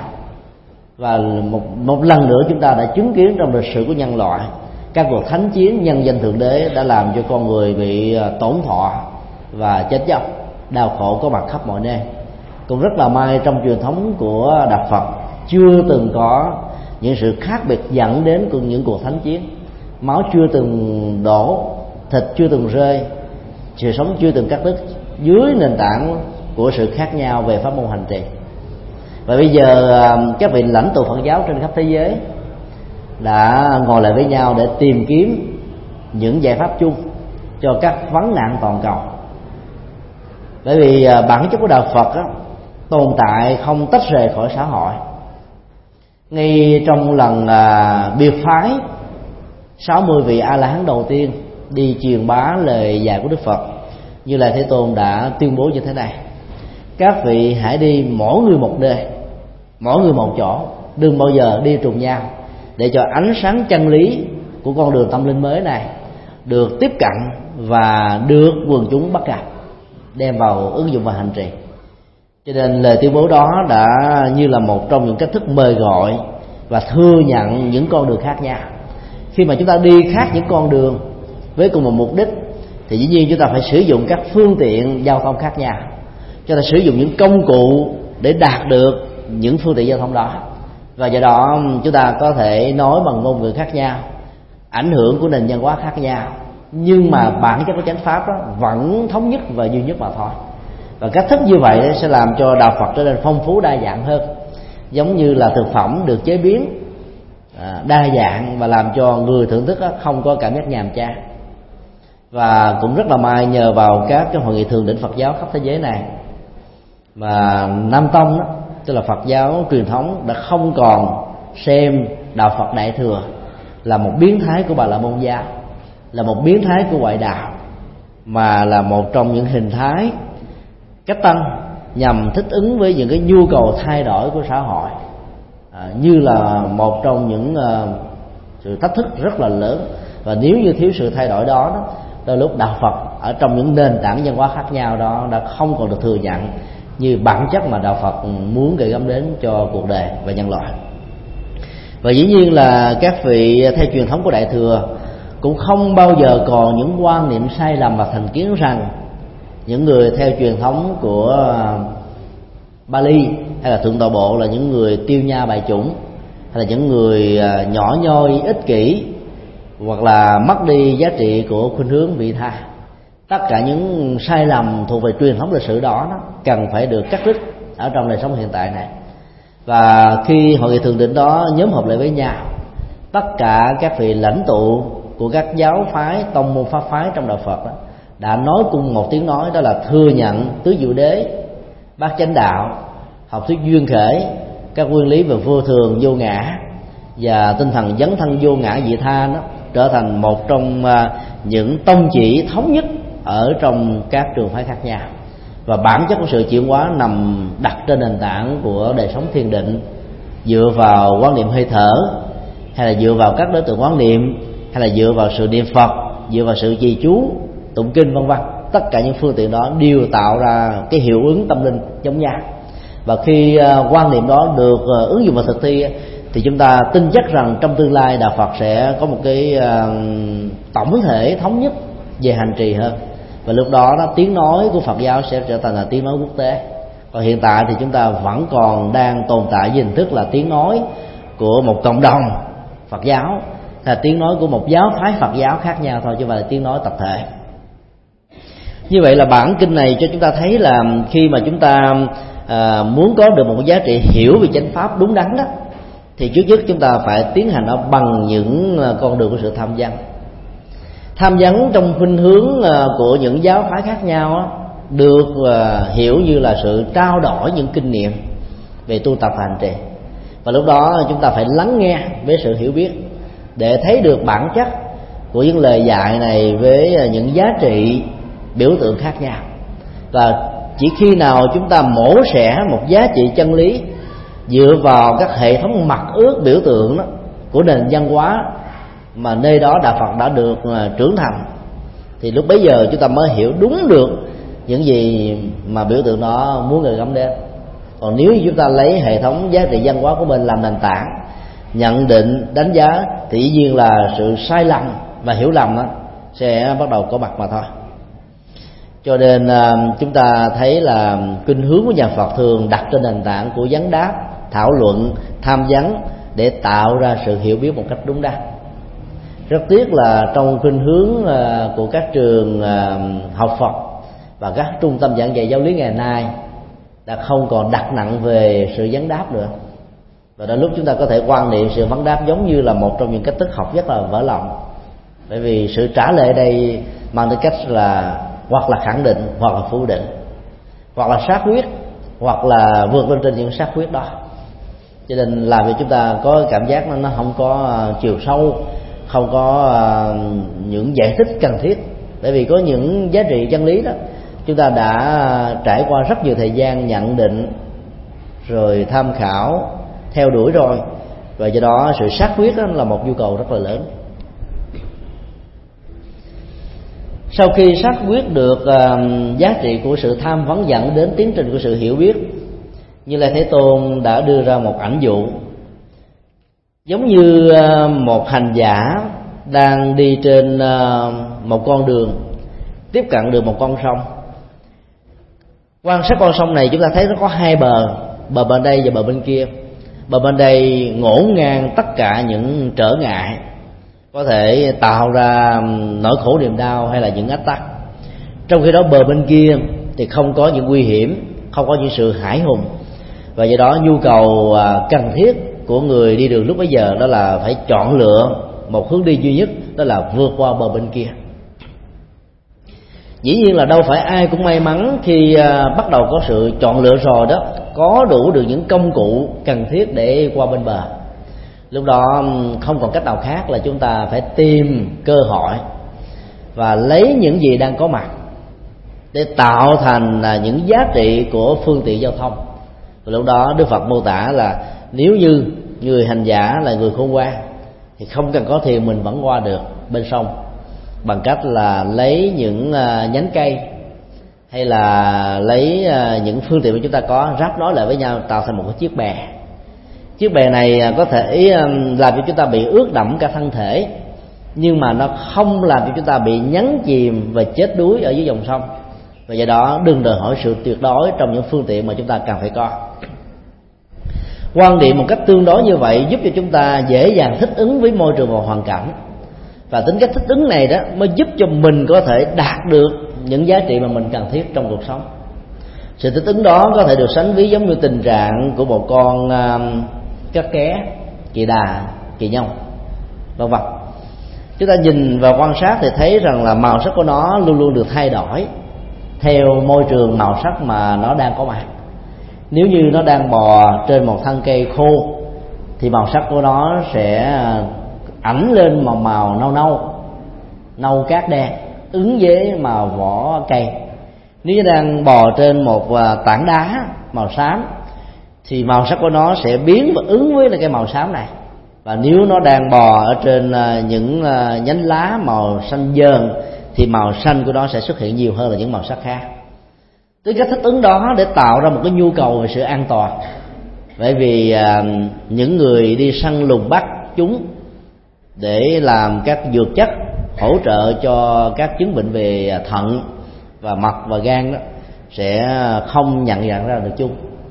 Và một một lần nữa chúng ta đã chứng kiến trong lịch sử của nhân loại các cuộc thánh chiến nhân danh Thượng Đế đã làm cho con người bị tổn thọ và chết chóc, đau khổ có mặt khắp mọi nơi. Cũng rất là may trong truyền thống của Đạo Phật chưa từng có những sự khác biệt dẫn đến của những cuộc thánh chiến, máu chưa từng đổ, thịt chưa từng rơi, sự sống chưa từng cắt đứt dưới nền tảng của sự khác nhau về pháp môn hành trì. Và bây giờ các vị lãnh tụ Phật giáo trên khắp thế giới đã ngồi lại với nhau để tìm kiếm những giải pháp chung cho các vấn nạn toàn cầu. Bởi vì bản chất của đạo Phật á, tồn tại không tách rời khỏi xã hội. Ngay trong lần à, biệt phái sáu mươi vị A La Hán đầu tiên đi truyền bá lời dạy của Đức Phật, Như Lai Thế Tôn đã tuyên bố như thế này: các vị hãy đi mỗi người một nơi, mỗi người một chỗ, đừng bao giờ đi trùng nhau, để cho ánh sáng chân lý của con đường tâm linh mới này được tiếp cận và được quần chúng bắt gặp, đem vào ứng dụng và hành trì. Cho nên lời tuyên bố đó đã như là một trong những cách thức mời gọi và thừa nhận những con đường khác nhau. Khi mà chúng ta đi khác những con đường với cùng một mục đích thì dĩ nhiên chúng ta phải sử dụng các phương tiện giao thông khác nhau, cho ta sử dụng những công cụ để đạt được những phương tiện giao thông đó. Và do đó chúng ta có thể nói bằng ngôn ngữ khác nhau, ảnh hưởng của nền văn hóa khác nhau, nhưng mà bản chất của chánh pháp đó vẫn thống nhất và duy nhất mà thôi. Và cách thức như vậy sẽ làm cho đạo Phật trở nên phong phú đa dạng hơn, giống như là thực phẩm được chế biến đa dạng và làm cho người thưởng thức không có cảm giác nhàm chán. Và cũng rất là may nhờ vào các cái hội nghị thượng đỉnh Phật giáo khắp thế giới này mà Nam Tông đó, tức là Phật giáo truyền thống, đã không còn xem đạo Phật Đại Thừa là một biến thái của Bà La Môn giáo, là một biến thái của ngoại đạo, mà là một trong những hình thái cách tăng nhằm thích ứng với những cái nhu cầu thay đổi của xã hội, à, như là một trong những uh, sự thách thức rất là lớn. Và nếu như thiếu sự thay đổi đó, đó đôi lúc đạo Phật ở trong những nền tảng văn hóa khác nhau đó đã không còn được thừa nhận như bản chất mà đạo Phật muốn gửi gắm đến cho cuộc đời và nhân loại. Và dĩ nhiên là các vị theo truyền thống của Đại Thừa cũng không bao giờ còn những quan niệm sai lầm và thành kiến rằng những người theo truyền thống của Bali hay là Thượng Tọa Bộ là những người tiêu nha bài chủng, hay là những người nhỏ nhoi ích kỷ, hoặc là mất đi giá trị của khuynh hướng vị tha. Tất cả những sai lầm thuộc về truyền thống lịch sử đó, đó cần phải được cắt đứt ở trong đời sống hiện tại này. Và khi hội nghị thượng đỉnh đó nhóm họp lại với nhau, tất cả các vị lãnh tụ của các giáo phái, tông môn pháp phái trong đạo Phật đó, đã nói cùng một tiếng nói, đó là thừa nhận tứ diệu đế, bát chánh đạo, học thuyết duyên khởi, các nguyên lý về vô thường vô ngã và tinh thần dấn thân vô ngã vị tha đó trở thành một trong những tông chỉ thống nhất ở trong các trường phái khác nhau. Và bản chất của sự chuyển hóa nằm đặt trên nền tảng của đời sống thiền định, dựa vào quan niệm hơi thở, hay là dựa vào các đối tượng quán niệm, hay là dựa vào sự niệm Phật, dựa vào sự trì chú, tụng kinh vân vân. Tất cả những phương tiện đó đều tạo ra cái hiệu ứng tâm linh giống nhau. Và khi quan niệm đó được ứng dụng vào thực thi thì chúng ta tin chắc rằng trong tương lai đạo Phật sẽ có một cái tổng thể thống nhất về hành trì hơn. Và lúc đó, đó tiếng nói của Phật giáo sẽ trở thành là tiếng nói quốc tế. Còn hiện tại thì chúng ta vẫn còn đang tồn tại với hình thức là tiếng nói của một cộng đồng Phật giáo, là tiếng nói của một giáo phái Phật giáo khác nhau thôi, chứ không phải là tiếng nói tập thể. Như vậy là bản kinh này cho chúng ta thấy là khi mà chúng ta à, muốn có được một giá trị hiểu về chánh pháp đúng đắn đó, thì trước nhất chúng ta phải tiến hành nó bằng những con đường của sự tham vấn. Tham vấn trong khuynh hướng của những giáo phái khác nhau được hiểu như là sự trao đổi những kinh nghiệm về tu tập hành trì. Và lúc đó chúng ta phải lắng nghe với sự hiểu biết để thấy được bản chất của những lời dạy này với những giá trị biểu tượng khác nhau. Và chỉ khi nào chúng ta mổ xẻ một giá trị chân lý dựa vào các hệ thống mặc ước biểu tượng đó của nền văn hóa mà nơi đó đạo Phật đã được trưởng thành, thì lúc bấy giờ chúng ta mới hiểu đúng được những gì mà biểu tượng đó muốn gửi gắm đến. Còn nếu chúng ta lấy hệ thống giá trị văn hóa của mình làm nền tảng nhận định đánh giá thì dĩ nhiên là sự sai lầm và hiểu lầm đó sẽ bắt đầu có mặt mà thôi. Cho nên chúng ta thấy là khuynh hướng của nhà Phật thường đặt trên nền tảng của vấn đáp, thảo luận, tham vấn để tạo ra sự hiểu biết một cách đúng đắn. Rất tiếc là trong khuynh hướng của các trường học Phật và các trung tâm giảng dạy giáo lý ngày nay đã không còn đặt nặng về sự vấn đáp nữa. Và đến lúc chúng ta có thể quan niệm sự vấn đáp giống như là một trong những cách thức học rất là vỡ lòng. Bởi vì sự trả lời đây mang tính cách là hoặc là khẳng định hoặc là phủ định, hoặc là xác quyết hoặc là vượt lên trên những xác quyết đó, cho nên làm cho chúng ta có cảm giác nó không có chiều sâu, không có những giải thích cần thiết. Bởi vì có những giá trị chân lý đó chúng ta đã trải qua rất nhiều thời gian nhận định rồi tham khảo theo đuổi rồi, và do đó sự xác quyết đó là một nhu cầu rất là lớn. Sau khi xác quyết được uh, giá trị của sự tham vấn dẫn đến tiến trình của sự hiểu biết, Như Lai Thế Tôn đã đưa ra một ảnh dụ giống như uh, một hành giả đang đi trên uh, một con đường, tiếp cận được một con sông. Quan sát con sông này chúng ta thấy nó có hai bờ, bờ bên đây và bờ bên kia. Bờ bên đây ngổn ngang tất cả những trở ngại có thể tạo ra nỗi khổ niềm đau hay là những ách tắc, trong khi đó bờ bên kia thì không có những nguy hiểm, không có những sự hãi hùng. Và do đó nhu cầu cần thiết của người đi đường lúc bấy giờ đó là phải chọn lựa một hướng đi duy nhất, đó là vượt qua bờ bên kia. Dĩ nhiên là đâu phải ai cũng may mắn khi bắt đầu có sự chọn lựa rồi đó, có đủ được những công cụ cần thiết để qua bên bờ. Lúc đó không còn cách nào khác là chúng ta phải tìm cơ hội và lấy những gì đang có mặt để tạo thành những giá trị của phương tiện giao thông. Và lúc đó Đức Phật mô tả là nếu như người hành giả là người khôn ngoan thì không cần có thuyền mình vẫn qua được bên sông, bằng cách là lấy những nhánh cây hay là lấy những phương tiện mà chúng ta có ráp nối lại với nhau tạo thành một cái chiếc bè. Chiếc bè này có thể làm cho chúng ta bị ướt đẫm cả thân thể, nhưng mà nó không làm cho chúng ta bị nhấn chìm và chết đuối ở dưới dòng sông. Và do đó đừng đòi hỏi sự tuyệt đối trong những phương tiện mà chúng ta cần phải có. Quan điểm một cách tương đối như vậy giúp cho chúng ta dễ dàng thích ứng với môi trường và hoàn cảnh, và tính cách thích ứng này đó mới giúp cho mình có thể đạt được những giá trị mà mình cần thiết trong cuộc sống. Sự thích ứng đó có thể được sánh ví giống như tình trạng của một con uh, cá ké, kỳ đà, kỳ nhông, vân vân. Chúng ta nhìn và quan sát thì thấy rằng là màu sắc của nó luôn luôn được thay đổi theo môi trường màu sắc mà nó đang có mặt. Nếu như nó đang bò trên một thân cây khô thì màu sắc của nó sẽ ảnh lên màu màu nâu nâu, nâu cát đen, ứng với màu vỏ cây. Nếu đang bò trên một tảng đá màu xám thì màu sắc của nó sẽ biến và ứng với cái màu xám này. Và nếu nó đang bò ở trên những nhánh lá màu xanh dờn thì màu xanh của nó sẽ xuất hiện nhiều hơn là những màu sắc khác. Cái cách thích ứng đó để tạo ra một cái nhu cầu về sự an toàn. Bởi vì à, những người đi săn lùng bắt chúng để làm các dược chất hỗ trợ cho các chứng bệnh về thận và mật và gan đó sẽ không nhận dạng ra được chúng.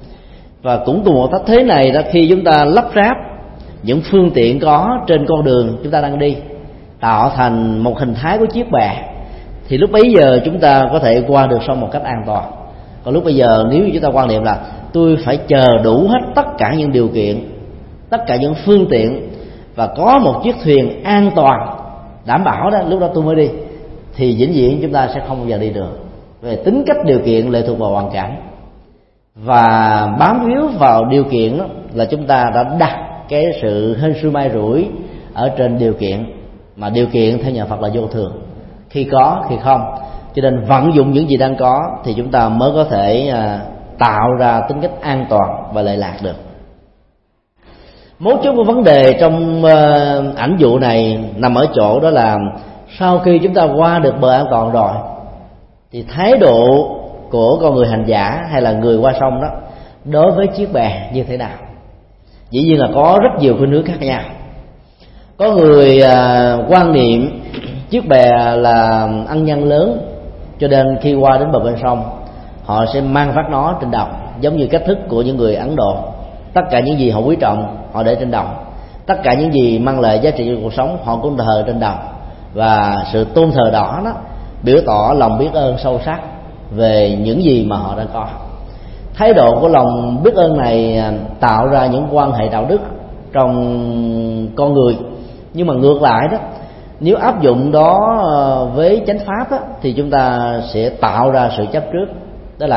Và cũng cùng một cách thế này đó, khi chúng ta lắp ráp những phương tiện có trên con đường chúng ta đang đi tạo thành một hình thái của chiếc bè thì lúc bấy giờ chúng ta có thể qua được sông một cách an toàn. Còn lúc bây giờ nếu như chúng ta quan niệm là tôi phải chờ đủ hết tất cả những điều kiện, tất cả những phương tiện và có một chiếc thuyền an toàn đảm bảo đó, lúc đó tôi mới đi, thì vĩnh viễn chúng ta sẽ không bao giờ đi được. Về tính cách điều kiện lệ thuộc vào hoàn cảnh, và bám víu vào điều kiện đó là chúng ta đã đặt cái sự hên xui may rủi ở trên điều kiện, mà điều kiện theo nhà Phật là vô thường, khi có khi không. Cho nên vận dụng những gì đang có thì chúng ta mới có thể à, tạo ra tính cách an toàn và lệ lạc được. Mấu chốt của vấn đề trong uh, ảnh dụ này nằm ở chỗ đó là sau khi chúng ta qua được bờ an toàn rồi thì thái độ của con người hành giả hay là người qua sông đó đối với chiếc bè như thế nào. Dĩ nhiên là có rất nhiều khuynh hướng khác nhau. Có người uh, quan niệm chiếc bè là ân nhân lớn, cho nên khi qua đến bờ bên sông họ sẽ mang vác nó trên đồng, giống như cách thức của những người Ấn Độ. Tất cả những gì họ quý trọng họ để trên đồng, tất cả những gì mang lại giá trị cho cuộc sống họ cũng thờ trên đồng. Và sự tôn thờ đó, đó biểu tỏ lòng biết ơn sâu sắc về những gì mà họ đang có. Thái độ của lòng biết ơn này tạo ra những quan hệ đạo đức trong con người. Nhưng mà ngược lại đó, nếu áp dụng đó với chánh pháp á, thì chúng ta sẽ tạo ra sự chấp trước. Đó là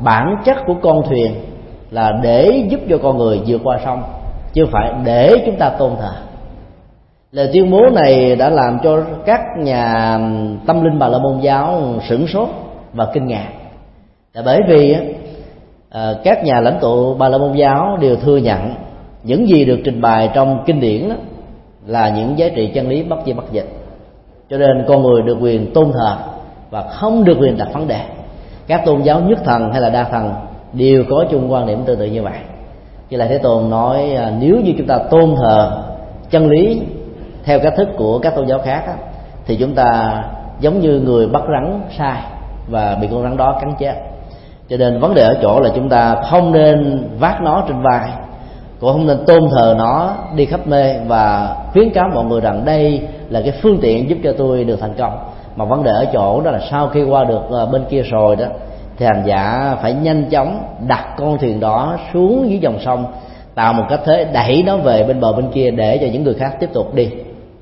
bản chất của con thuyền là để giúp cho con người vượt qua sông, chứ không phải để chúng ta tôn thờ. Lời tuyên bố này đã làm cho các nhà tâm linh Bà La Môn giáo sửng sốt và kinh ngạc, là bởi vì các nhà lãnh tụ Bà La Môn giáo đều thừa nhận những gì được trình bày trong kinh điển là những giá trị chân lý bất di bất dịch, cho nên con người được quyền tôn thờ và không được quyền đặt vấn đề. Các tôn giáo nhất thần hay là đa thần đều có chung quan điểm tương tự như vậy. Như là Thế Tôn nói, nếu như chúng ta tôn thờ chân lý theo cách thức của các tôn giáo khác á, thì chúng ta giống như người bắt rắn sai và bị con rắn đó cắn chết. Cho nên vấn đề ở chỗ là chúng ta không nên vác nó trên vai, cũng không nên tôn thờ nó đi khắp nơi và khuyến cáo mọi người rằng đây là cái phương tiện giúp cho tôi được thành công. Mà vấn đề ở chỗ đó là sau khi qua được bên kia rồi đó, thì hành giả phải nhanh chóng đặt con thuyền đó xuống dưới dòng sông, tạo một cách thế đẩy nó về bên bờ bên kia để cho những người khác tiếp tục đi.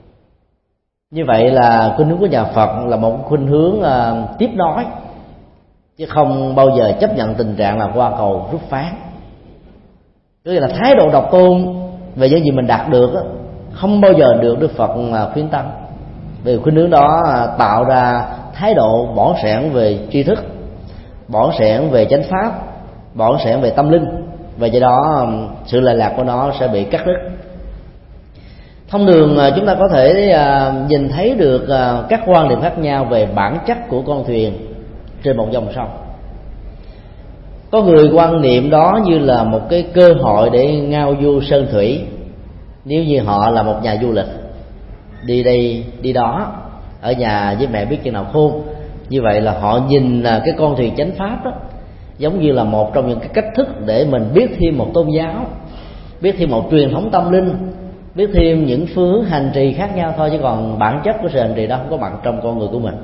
Như vậy là khuynh hướng của nhà Phật là một khuynh hướng uh, tiếp nối, chứ không bao giờ chấp nhận tình trạng là qua cầu rút phán. Tức là thái độ độc tôn về những gì mình đạt được đó, không bao giờ được Đức Phật khuyến tâm. Vì khuynh hướng đó tạo ra thái độ bỏ sẻn về tri thức, bỏ sẻn về chánh pháp, bỏ sẻn về tâm linh, và do đó sự lệ lạc của nó sẽ bị cắt đứt. Thông thường chúng ta có thể nhìn thấy được các quan điểm khác nhau về bản chất của con thuyền trên một dòng sông. Có người quan niệm đó như là một cái cơ hội để ngao du sơn thủy. Nếu như họ là một nhà du lịch, đi đây đi đó, ở nhà với mẹ biết chừng nào khôn, như vậy là họ nhìn cái con thuyền chánh pháp đó giống như là một trong những cái cách thức để mình biết thêm một tôn giáo, biết thêm một truyền thống tâm linh, biết thêm những phương hướng hành trì khác nhau thôi, chứ còn bản chất của sự hành trì đó không có mặt trong con người của mình.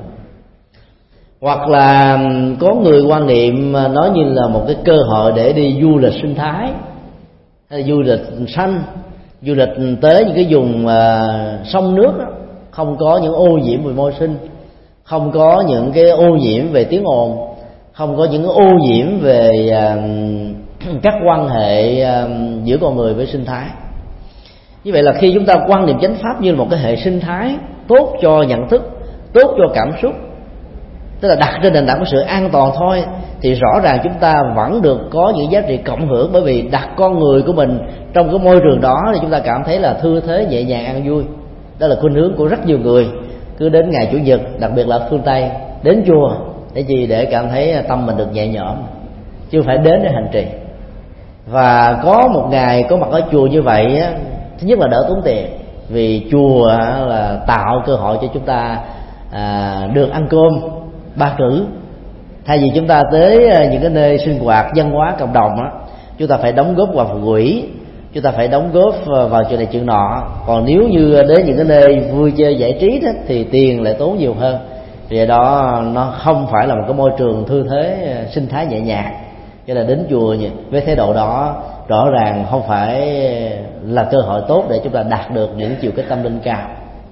Hoặc là có người quan niệm nói như là một cái cơ hội để đi du lịch sinh thái, hay là du lịch xanh, du lịch tới những cái vùng uh, sông nước đó, không có những ô nhiễm về môi sinh, không có những cái ô nhiễm về tiếng ồn, không có những cái ô nhiễm về uh, các quan hệ uh, giữa con người với sinh thái. Như vậy là khi chúng ta quan niệm chánh pháp như là một cái hệ sinh thái tốt cho nhận thức, tốt cho cảm xúc, tức là đặt trên nền tảng của sự an toàn thôi, thì rõ ràng chúng ta vẫn được có những giá trị cộng hưởng, bởi vì đặt con người của mình trong cái môi trường đó thì chúng ta cảm thấy là thư thế, nhẹ nhàng, an vui. Đó là khuynh hướng của rất nhiều người, cứ đến ngày Chủ nhật, đặc biệt là phương Tây, đến chùa để gì? Để cảm thấy tâm mình được nhẹ nhõm, chứ không phải đến để hành trì. Và có một ngày có mặt ở chùa như vậy, thứ nhất là đỡ tốn tiền, vì chùa là tạo cơ hội cho chúng ta à, được ăn cơm ba cử. Thay vì chúng ta tới những cái nơi sinh hoạt văn hóa cộng đồng á, chúng ta phải đóng góp vào quỹ, chúng ta phải đóng góp vào chuyện này chuyện nọ. Còn nếu như đến những cái nơi vui chơi giải trí đó, thì tiền lại tốn nhiều hơn. Vì đó nó không phải là một cái môi trường thư thế sinh thái nhẹ nhàng. Cho nên đến chùa với thái độ đó rõ ràng không phải là cơ hội tốt để chúng ta đạt được những chiều kích tâm linh cao.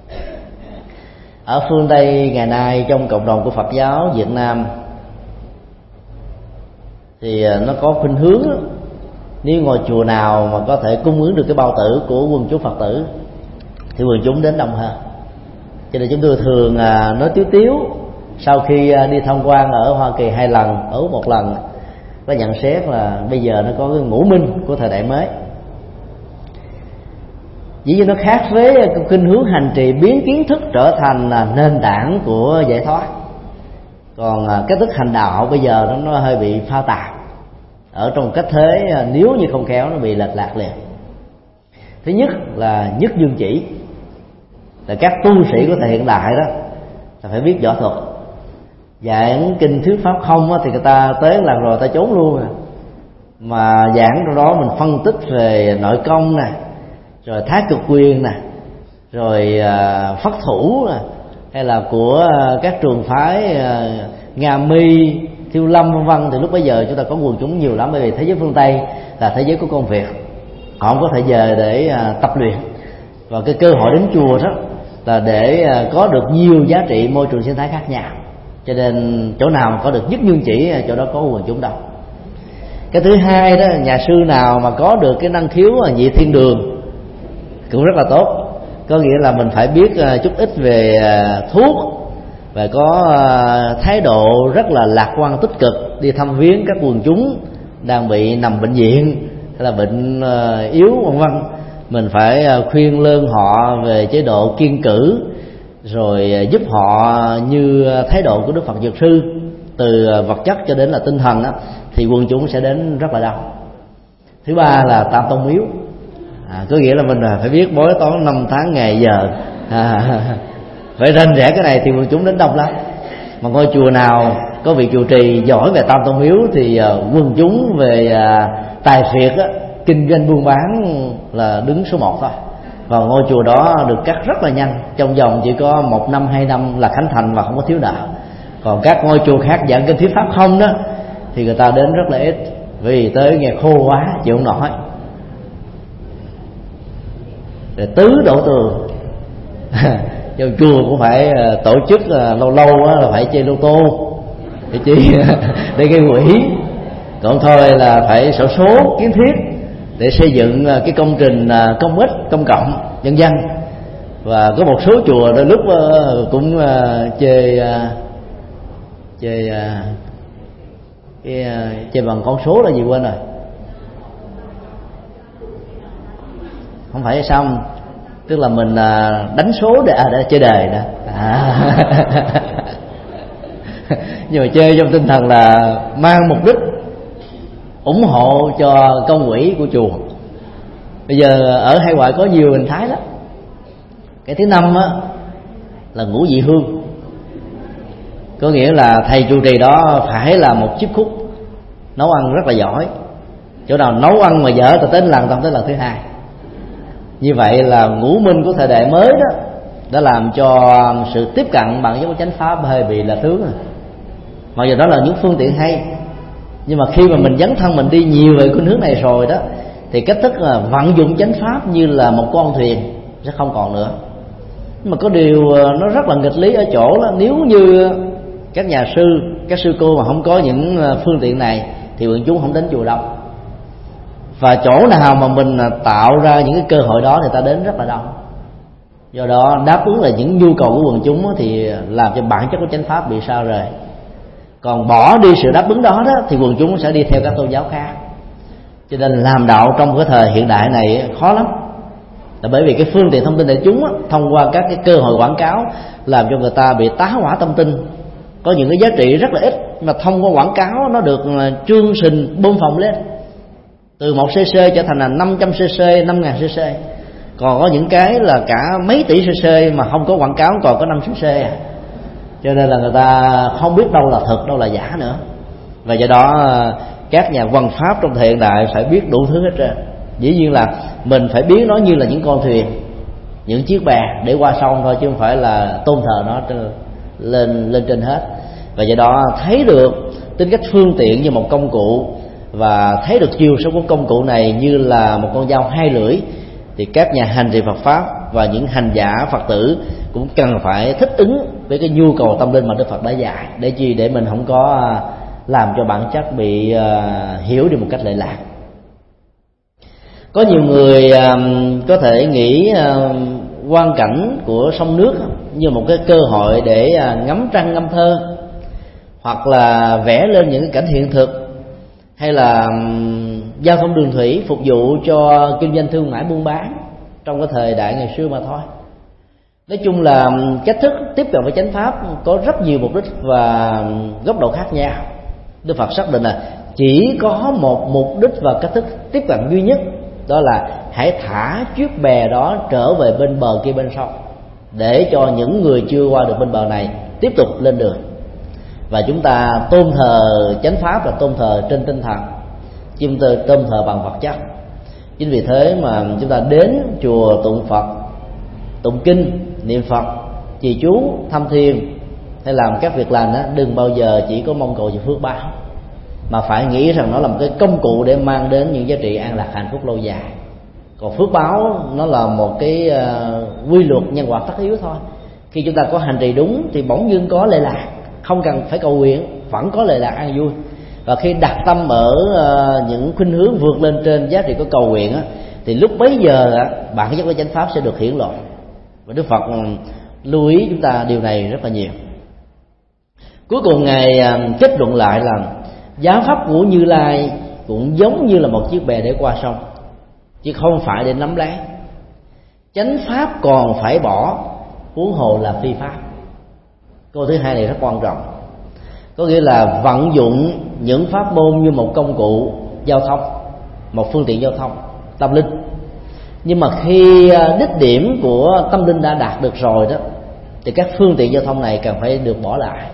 Ở phương Tây ngày nay, trong cộng đồng của Phật giáo Việt Nam, thì nó có khuynh hướng đó, nếu ngôi chùa nào mà có thể cung ứng được cái bao tử của quần chúng Phật tử thì quần chúng đến đông hơn. Cho nên chúng tôi thường nói tiếu tiếu sau khi đi tham quan ở Hoa Kỳ hai lần, ở Úc một lần, có nhận xét là bây giờ nó có cái ngũ minh của thời đại mới. Dĩ nhiên nó khác với khuynh hướng hành trì biến kiến thức trở thành là nền tảng của giải thoát. Còn cái thức hành đạo bây giờ nó, nó hơi bị pha tạp, ở trong cách thế nếu như không khéo nó bị lệch lạc liền. Thứ nhất là nhất dương chỉ, là các tu sĩ của thời hiện đại đó là phải biết võ thuật. Giảng kinh thuyết pháp không thì người ta tới lần rồi ta trốn luôn à. Mà giảng trong đó mình phân tích về nội công nè, rồi thái cực quyền nè, rồi uh, phất thủ nè, hay là của uh, các trường phái uh, Nga Mi, Thiêu Lâm vân vân, thì lúc bấy giờ chúng ta có quần chúng nhiều lắm, bởi vì thế giới phương Tây là thế giới của công việc, họ không có thời giờ để uh, tập luyện. Và cái cơ hội đến chùa đó là để uh, có được nhiều giá trị môi trường sinh thái khác nhau. Cho nên chỗ nào có được nhất dương chỉ, chỗ đó có quần chúng đông. Cái thứ hai đó, nhà sư nào mà có được cái năng khiếu nhị thiên đường cũng rất là tốt. Có nghĩa là mình phải biết chút ít về thuốc và có thái độ rất là lạc quan tích cực, đi thăm viếng các quần chúng đang bị nằm bệnh viện hay là bệnh yếu vân vân. Mình phải khuyên lơn họ về chế độ kiêng cữ, rồi giúp họ như thái độ của Đức Phật Dược Sư, từ vật chất cho đến là tinh thần đó, thì quần chúng sẽ đến rất là đông. Thứ ba là tam tông miếu, à, có nghĩa là mình phải biết bói toán năm tháng ngày giờ, à, phải rành rẽ cái này thì quần chúng đến đông lắm. Mà ngôi chùa nào có vị trụ trì giỏi về tam tông miếu thì uh, quần chúng về uh, tài phiệt á, kinh doanh buôn bán là đứng số một thôi. Và ngôi chùa đó được cắt rất là nhanh, trong vòng chỉ có một năm hai năm là khánh thành và không có thiếu nợ. Còn các ngôi chùa khác giảng kinh thuyết pháp không đó thì người ta đến rất là ít, vì tới nghe khô quá chịu không nổi. Rồi tứ đổ tường trong chùa cũng phải tổ chức, lâu lâu là phải chơi lô tô để chi để gây quỹ, còn thôi là phải xổ số kiến thiết để xây dựng cái công trình công ích công cộng nhân dân. Và có một số chùa đôi lúc cũng chơi chơi cái chơi bằng con số là gì quên rồi, không phải xong, tức là mình đánh số để, à, để chơi đề đó, à. Nhưng mà chơi trong tinh thần là mang mục đích ủng hộ cho công quỹ của chùa. Bây giờ ở hải ngoại có nhiều hình thái lắm. Cái thứ năm á là ngũ vị hương, có nghĩa là thầy trụ trì đó phải là một chiếc khúc nấu ăn rất là giỏi. Chỗ nào nấu ăn mà dở ta tới lần, ta tới lần thứ hai. Như vậy là ngũ minh của thời đại mới đó đã làm cho sự tiếp cận bằng với chánh pháp hơi bị là tướng rồi. Mặc dù đó là những phương tiện hay, nhưng mà khi mà mình dấn thân mình đi nhiều về cái hướng này rồi đó, thì cách thức là vận dụng chánh pháp như là một con thuyền sẽ không còn nữa. Nhưng mà có điều nó rất là nghịch lý ở chỗ đó, nếu như các nhà sư, các sư cô mà không có những phương tiện này thì quần chúng không đến chùa đâu. Và chỗ nào mà mình tạo ra những cái cơ hội đó thì ta đến rất là đông. Do đó đáp ứng là những nhu cầu của quần chúng thì làm cho bản chất của chánh pháp bị sa rời. Còn bỏ đi sự đáp ứng đó, đó thì quần chúng sẽ đi theo các tôn giáo khác. Cho nên làm đạo trong cái thời hiện đại này khó lắm, là bởi vì cái phương tiện thông tin đại chúng á, thông qua các cái cơ hội quảng cáo làm cho người ta bị tá hỏa tâm tinh. Có những cái giá trị rất là ít mà thông qua quảng cáo nó được trương sình bơm phồng lên, từ một cc trở thành là năm trăm cc, năm ngàn cc. Còn có những cái là cả mấy tỷ cc mà không có quảng cáo còn có năm cc à. Cho nên là người ta không biết đâu là thật đâu là giả nữa. Và do đó các nhà văn pháp trong thời hiện đại phải biết đủ thứ hết trơn. Dĩ nhiên là mình phải biến nó như là những con thuyền, những chiếc bè để qua sông thôi, chứ không phải là tôn thờ nó lên lên trên hết. Và do đó thấy được tính cách phương tiện như một công cụ, và thấy được chiều sâu của công cụ này như là một con dao hai lưỡi, thì các nhà hành trì Phật pháp và những hành giả Phật tử cũng cần phải thích ứng với cái nhu cầu tâm linh mà Đức Phật đã dạy. Để chi? Để mình không có làm cho bản chất bị uh, hiểu đi một cách lệ lạc. Có nhiều người uh, có thể nghĩ uh, quang cảnh của sông nước như một cái cơ hội để uh, ngắm trăng ngâm thơ, hoặc là vẽ lên những cái cảnh hiện thực, hay là um, giao thông đường thủy phục vụ cho kinh doanh thương mại buôn bán trong cái thời đại ngày xưa mà thôi. Nói chung là cách thức tiếp cận với chánh pháp có rất nhiều mục đích và góc độ khác nhau. Đức Phật xác định là chỉ có một mục đích và cách thức tiếp cận duy nhất, đó là hãy thả chiếc bè đó trở về bên bờ kia bên sông, để cho những người chưa qua được bên bờ này tiếp tục lên đường. Và chúng ta tôn thờ chánh pháp là tôn thờ trên tinh thần, chứ chúng ta tôn thờ bằng vật chất. Chính vì thế mà chúng ta đến chùa tụng Phật, tụng kinh, niệm Phật, trì chú, thăm thiền hay làm các việc lành đó, đừng bao giờ chỉ có mong cầu về phước báo, mà phải nghĩ rằng nó là một cái công cụ để mang đến những giá trị an lạc hạnh phúc lâu dài. Còn phước báo nó là một cái uh, quy luật nhân quả tất yếu thôi. Khi chúng ta có hành trì đúng thì bỗng dưng có lệ lạc, không cần phải cầu nguyện vẫn có lệ lạc an vui. Và khi đặt tâm ở uh, những khuynh hướng vượt lên trên giá trị của cầu nguyện á, thì lúc bấy giờ á, bản chất của chánh pháp sẽ được hiển lộ. Và Đức Phật lưu ý chúng ta điều này rất là nhiều. Cuối cùng Ngài uh, kết luận lại là giáo pháp của Như Lai cũng giống như là một chiếc bè để qua sông, chứ không phải để nắm lấy. Chánh pháp còn phải bỏ, huống hồ là phi pháp. Câu thứ hai này rất quan trọng, có nghĩa là vận dụng những pháp môn như một công cụ giao thông, một phương tiện giao thông tâm linh. Nhưng mà khi đích điểm của tâm linh đã đạt được rồi đó, thì các phương tiện giao thông này cần phải được bỏ lại.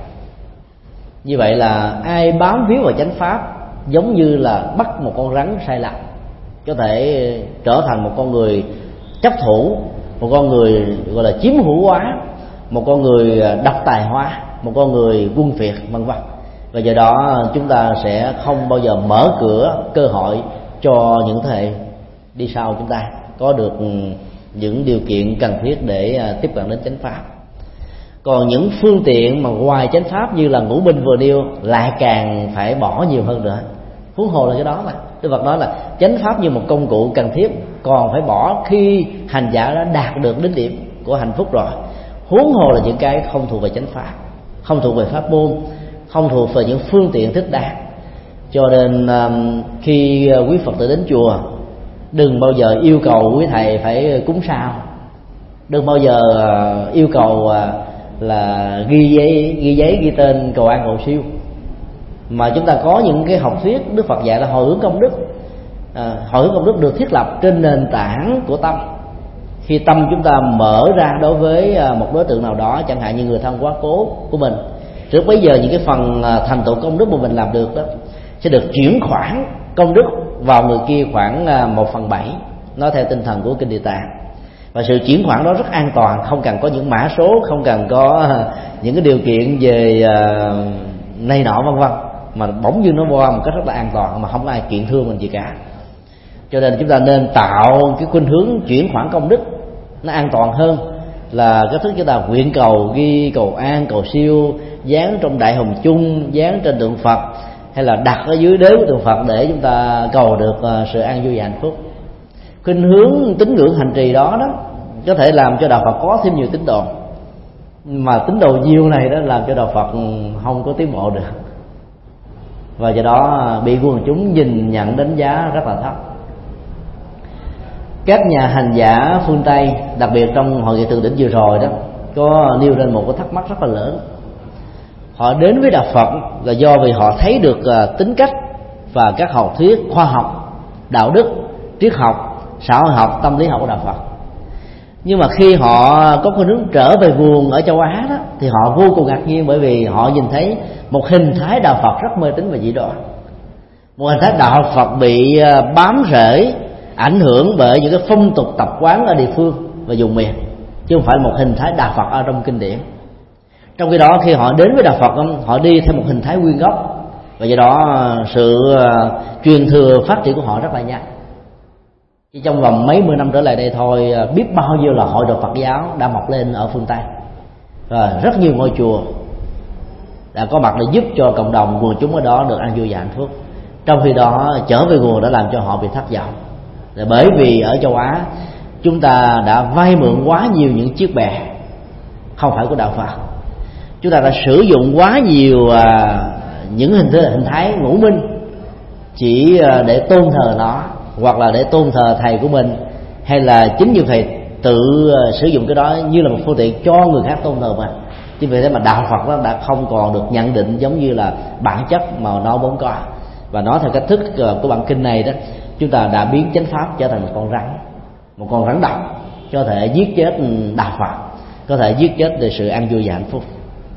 Như vậy là ai bám víu vào chánh pháp giống như là bắt một con rắn sai lầm, có thể trở thành một con người chấp thủ, một con người gọi là chiếm hữu hóa, một con người độc tài hóa, một con người quân phiệt, vân vân. Và do đó chúng ta sẽ không bao giờ mở cửa cơ hội cho những thế hệ đi sau chúng ta có được những điều kiện cần thiết để tiếp cận đến chánh pháp. Còn những phương tiện mà ngoài chánh pháp như là ngũ minh vừa nêu lại càng phải bỏ nhiều hơn nữa. Huống hồ là cái đó mà Đức Phật nói là chánh pháp như một công cụ cần thiết, còn phải bỏ khi hành giả đã đạt được đến điểm của hạnh phúc rồi. Huống hồ là những cái không thuộc về chánh pháp, không thuộc về pháp môn, không thuộc về những phương tiện thích đáng. Cho nên khi quý Phật tử đến chùa, đừng bao giờ yêu cầu quý thầy phải cúng sao, đừng bao giờ yêu cầu là ghi giấy ghi giấy ghi tên cầu an cầu siêu, mà chúng ta có những cái học thuyết Đức Phật dạy là hồi hướng công đức. À, hồi hướng công đức được thiết lập trên nền tảng của tâm. Khi tâm chúng ta mở ra đối với một đối tượng nào đó, chẳng hạn như người thân quá cố của mình, trước bây giờ những cái phần thành tựu công đức mà mình làm được đó sẽ được chuyển khoản công đức vào người kia khoảng một phần bảy, nói theo tinh thần của kinh Địa Tạng. Và sự chuyển khoản đó rất an toàn, không cần có những mã số, không cần có những cái điều kiện về này nọ vân vân, mà bỗng dưng nó qua một cách rất là an toàn mà không có ai kiện thương mình gì cả. Cho nên chúng ta nên tạo cái khuynh hướng chuyển khoản công đức nó an toàn hơn là cái thức chúng ta nguyện cầu ghi cầu an cầu siêu, dán trong đại hồng chung, dán trên tượng Phật, hay là đặt ở dưới đế của tượng Phật để chúng ta cầu được sự an vui và hạnh phúc. Khuynh hướng tín ngưỡng hành trì đó đó có thể làm cho đạo Phật có thêm nhiều tín đồ, mà tín đồ nhiều này đó làm cho đạo Phật không có tiến bộ được, và do đó bị quần chúng nhìn nhận đánh giá rất là thấp. Các nhà hành giả phương Tây, đặc biệt trong hội nghị thượng đỉnh vừa rồi đó, có nêu lên một cái thắc mắc rất là lớn. Họ đến với đạo Phật là do vì họ thấy được tính cách và các học thuyết khoa học, đạo đức, triết học, xã hội học, tâm lý học của đạo Phật. Nhưng mà khi họ có khuynh hướng trở về nguồn ở châu Á đó, thì họ vô cùng ngạc nhiên, bởi vì họ nhìn thấy một hình thái đạo Phật rất mê tín và dị đoan, một hình thái đạo Phật bị bám rễ, ảnh hưởng bởi những cái phong tục tập quán ở địa phương và vùng miền, chứ không phải một hình thái đạo Phật ở trong kinh điển. Trong khi đó khi họ đến với đạo Phật, họ đi theo một hình thái nguyên gốc, và do đó sự truyền thừa phát triển của họ rất là nhanh. Chỉ trong vòng mấy mươi năm trở lại đây thôi, biết bao nhiêu là hội đoàn Phật giáo đã mọc lên ở phương Tây, và rất nhiều ngôi chùa đã có mặt để giúp cho cộng đồng quần chúng ở đó được an vui và hạnh phúc. Trong khi đó trở về nguồn đã làm cho họ bị thất vọng, là bởi vì ở châu Á chúng ta đã vay mượn quá nhiều những chiếc bè không phải của đạo Phật. Chúng ta đã sử dụng quá nhiều à, những hình thức, hình thái ngũ minh chỉ à, để tôn thờ nó, hoặc là để tôn thờ thầy của mình, hay là chính như thầy tự à, sử dụng cái đó như là một phương tiện cho người khác tôn thờ mình. Chứ vì thế mà đạo Phật nó đã không còn được nhận định giống như là bản chất mà nó vốn có. Và nói theo cách thức của bản kinh này đó, chúng ta đã biến chánh pháp trở thành một con rắn, một con rắn độc, có thể giết chết đạo Phật, có thể giết chết về sự an vui và hạnh phúc.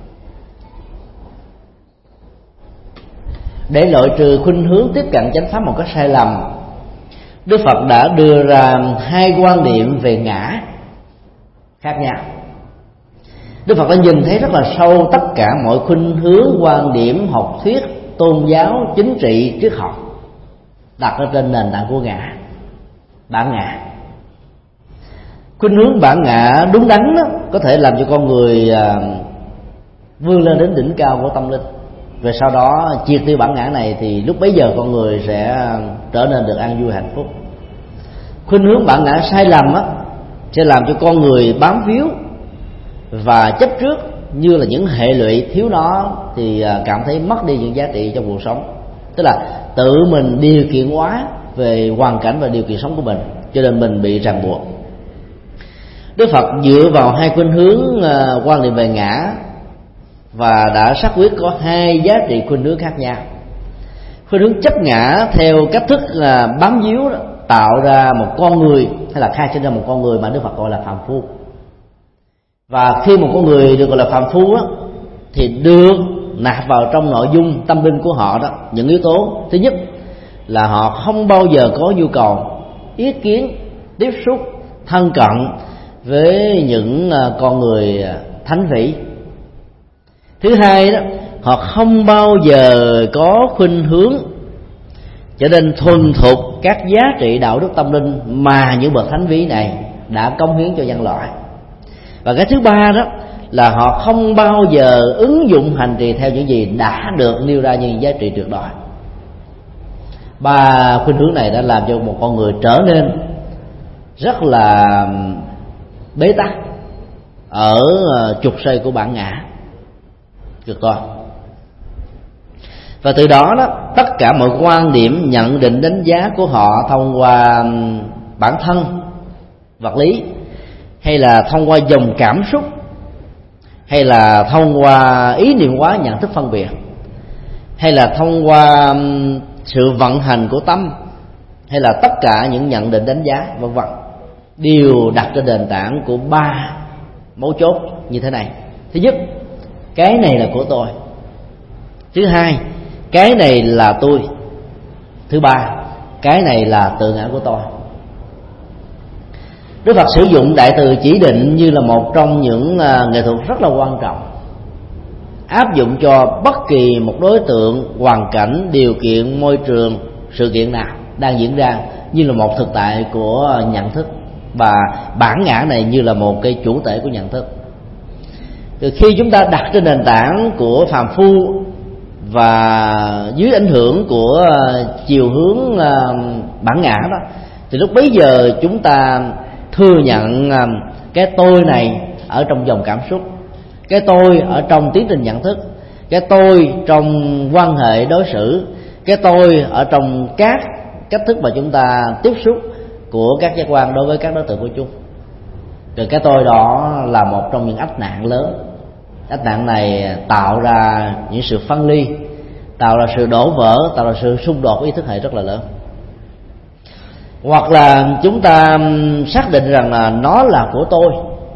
Để loại trừ khuynh hướng tiếp cận chánh pháp một cách sai lầm, Đức Phật đã đưa ra hai quan điểm về ngã khác nhau. Đức Phật đã nhìn thấy rất là sâu tất cả mọi khuynh hướng, quan điểm, học thuyết, tôn giáo, chính trị, triết học đặt ở trên nền tảng của ngã, bản ngã. Khuynh hướng bản ngã đúng đắn đó có thể làm cho con người vươn lên đến đỉnh cao của tâm linh, Về sau đó triệt tiêu bản ngã này thì lúc bấy giờ con người sẽ trở nên được an vui hạnh phúc. Khuynh hướng bản ngã sai lầm á sẽ làm cho con người bám víu và chấp trước, như là những hệ lụy thiếu nó thì cảm thấy mất đi những giá trị trong cuộc sống. Tức là tự mình điều kiện hóa về hoàn cảnh và điều kiện sống của mình, cho nên mình bị ràng buộc. Đức Phật dựa vào hai khuynh hướng uh, quan niệm về ngã và đã xác quyết có hai giá trị khuynh hướng khác nhau. Khuynh hướng chấp ngã theo cách thức là bám víu đó, tạo ra một con người hay là khai sinh ra một con người mà Đức Phật gọi là phàm phu. Và khi một con người được gọi là phàm phu đó, thì được nạp vào trong nội dung tâm linh của họ đó những yếu tố. Thứ nhất là họ không bao giờ có nhu cầu ý kiến, tiếp xúc, thân cận với những con người thánh vĩ. Thứ hai đó, họ không bao giờ có khuynh hướng trở nên thuần thục các giá trị đạo đức tâm linh mà những bậc thánh vĩ này đã cống hiến cho nhân loại. Và cái thứ ba đó là họ không bao giờ ứng dụng hành trì theo những gì đã được nêu ra như giá trị tuyệt đối. Ba khuynh hướng này đã làm cho một con người trở nên rất là bế tắc ở trục xoay của bản ngã cực đoan. Và từ đó đó, tất cả mọi quan điểm, nhận định, đánh giá của họ thông qua bản thân vật lý, hay là thông qua dòng cảm xúc, hay là thông qua ý niệm hóa nhận thức phân biệt, hay là thông qua sự vận hành của tâm, hay là tất cả những nhận định đánh giá vân vân, đều đặt trên nền tảng của ba mấu chốt như thế này. Thứ nhất, cái này là của tôi. Thứ hai, cái này là tôi. Thứ ba, cái này là tự ngã của tôi. Đức Phật sử dụng đại từ chỉ định như là một trong những nghệ thuật rất là quan trọng, áp dụng cho bất kỳ một đối tượng, hoàn cảnh, điều kiện, môi trường, sự kiện nào đang diễn ra như là một thực tại của nhận thức, và bản ngã này như là một cái chủ thể của nhận thức. Từ khi chúng ta đặt trên nền tảng của phàm phu và dưới ảnh hưởng của chiều hướng bản ngã đó, thì lúc bấy giờ chúng ta thừa nhận cái tôi này ở trong dòng cảm xúc, cái tôi ở trong tiến trình nhận thức, cái tôi trong quan hệ đối xử, cái tôi ở trong các cách thức mà chúng ta tiếp xúc của các giác quan đối với các đối tượng của chúng. Rồi cái tôi đó là một trong những ách nạn lớn. Ách nạn này tạo ra những sự phân ly, tạo ra sự đổ vỡ, tạo ra sự xung đột ý thức hệ rất là lớn. Hoặc là chúng ta xác định rằng là nó là của tôi,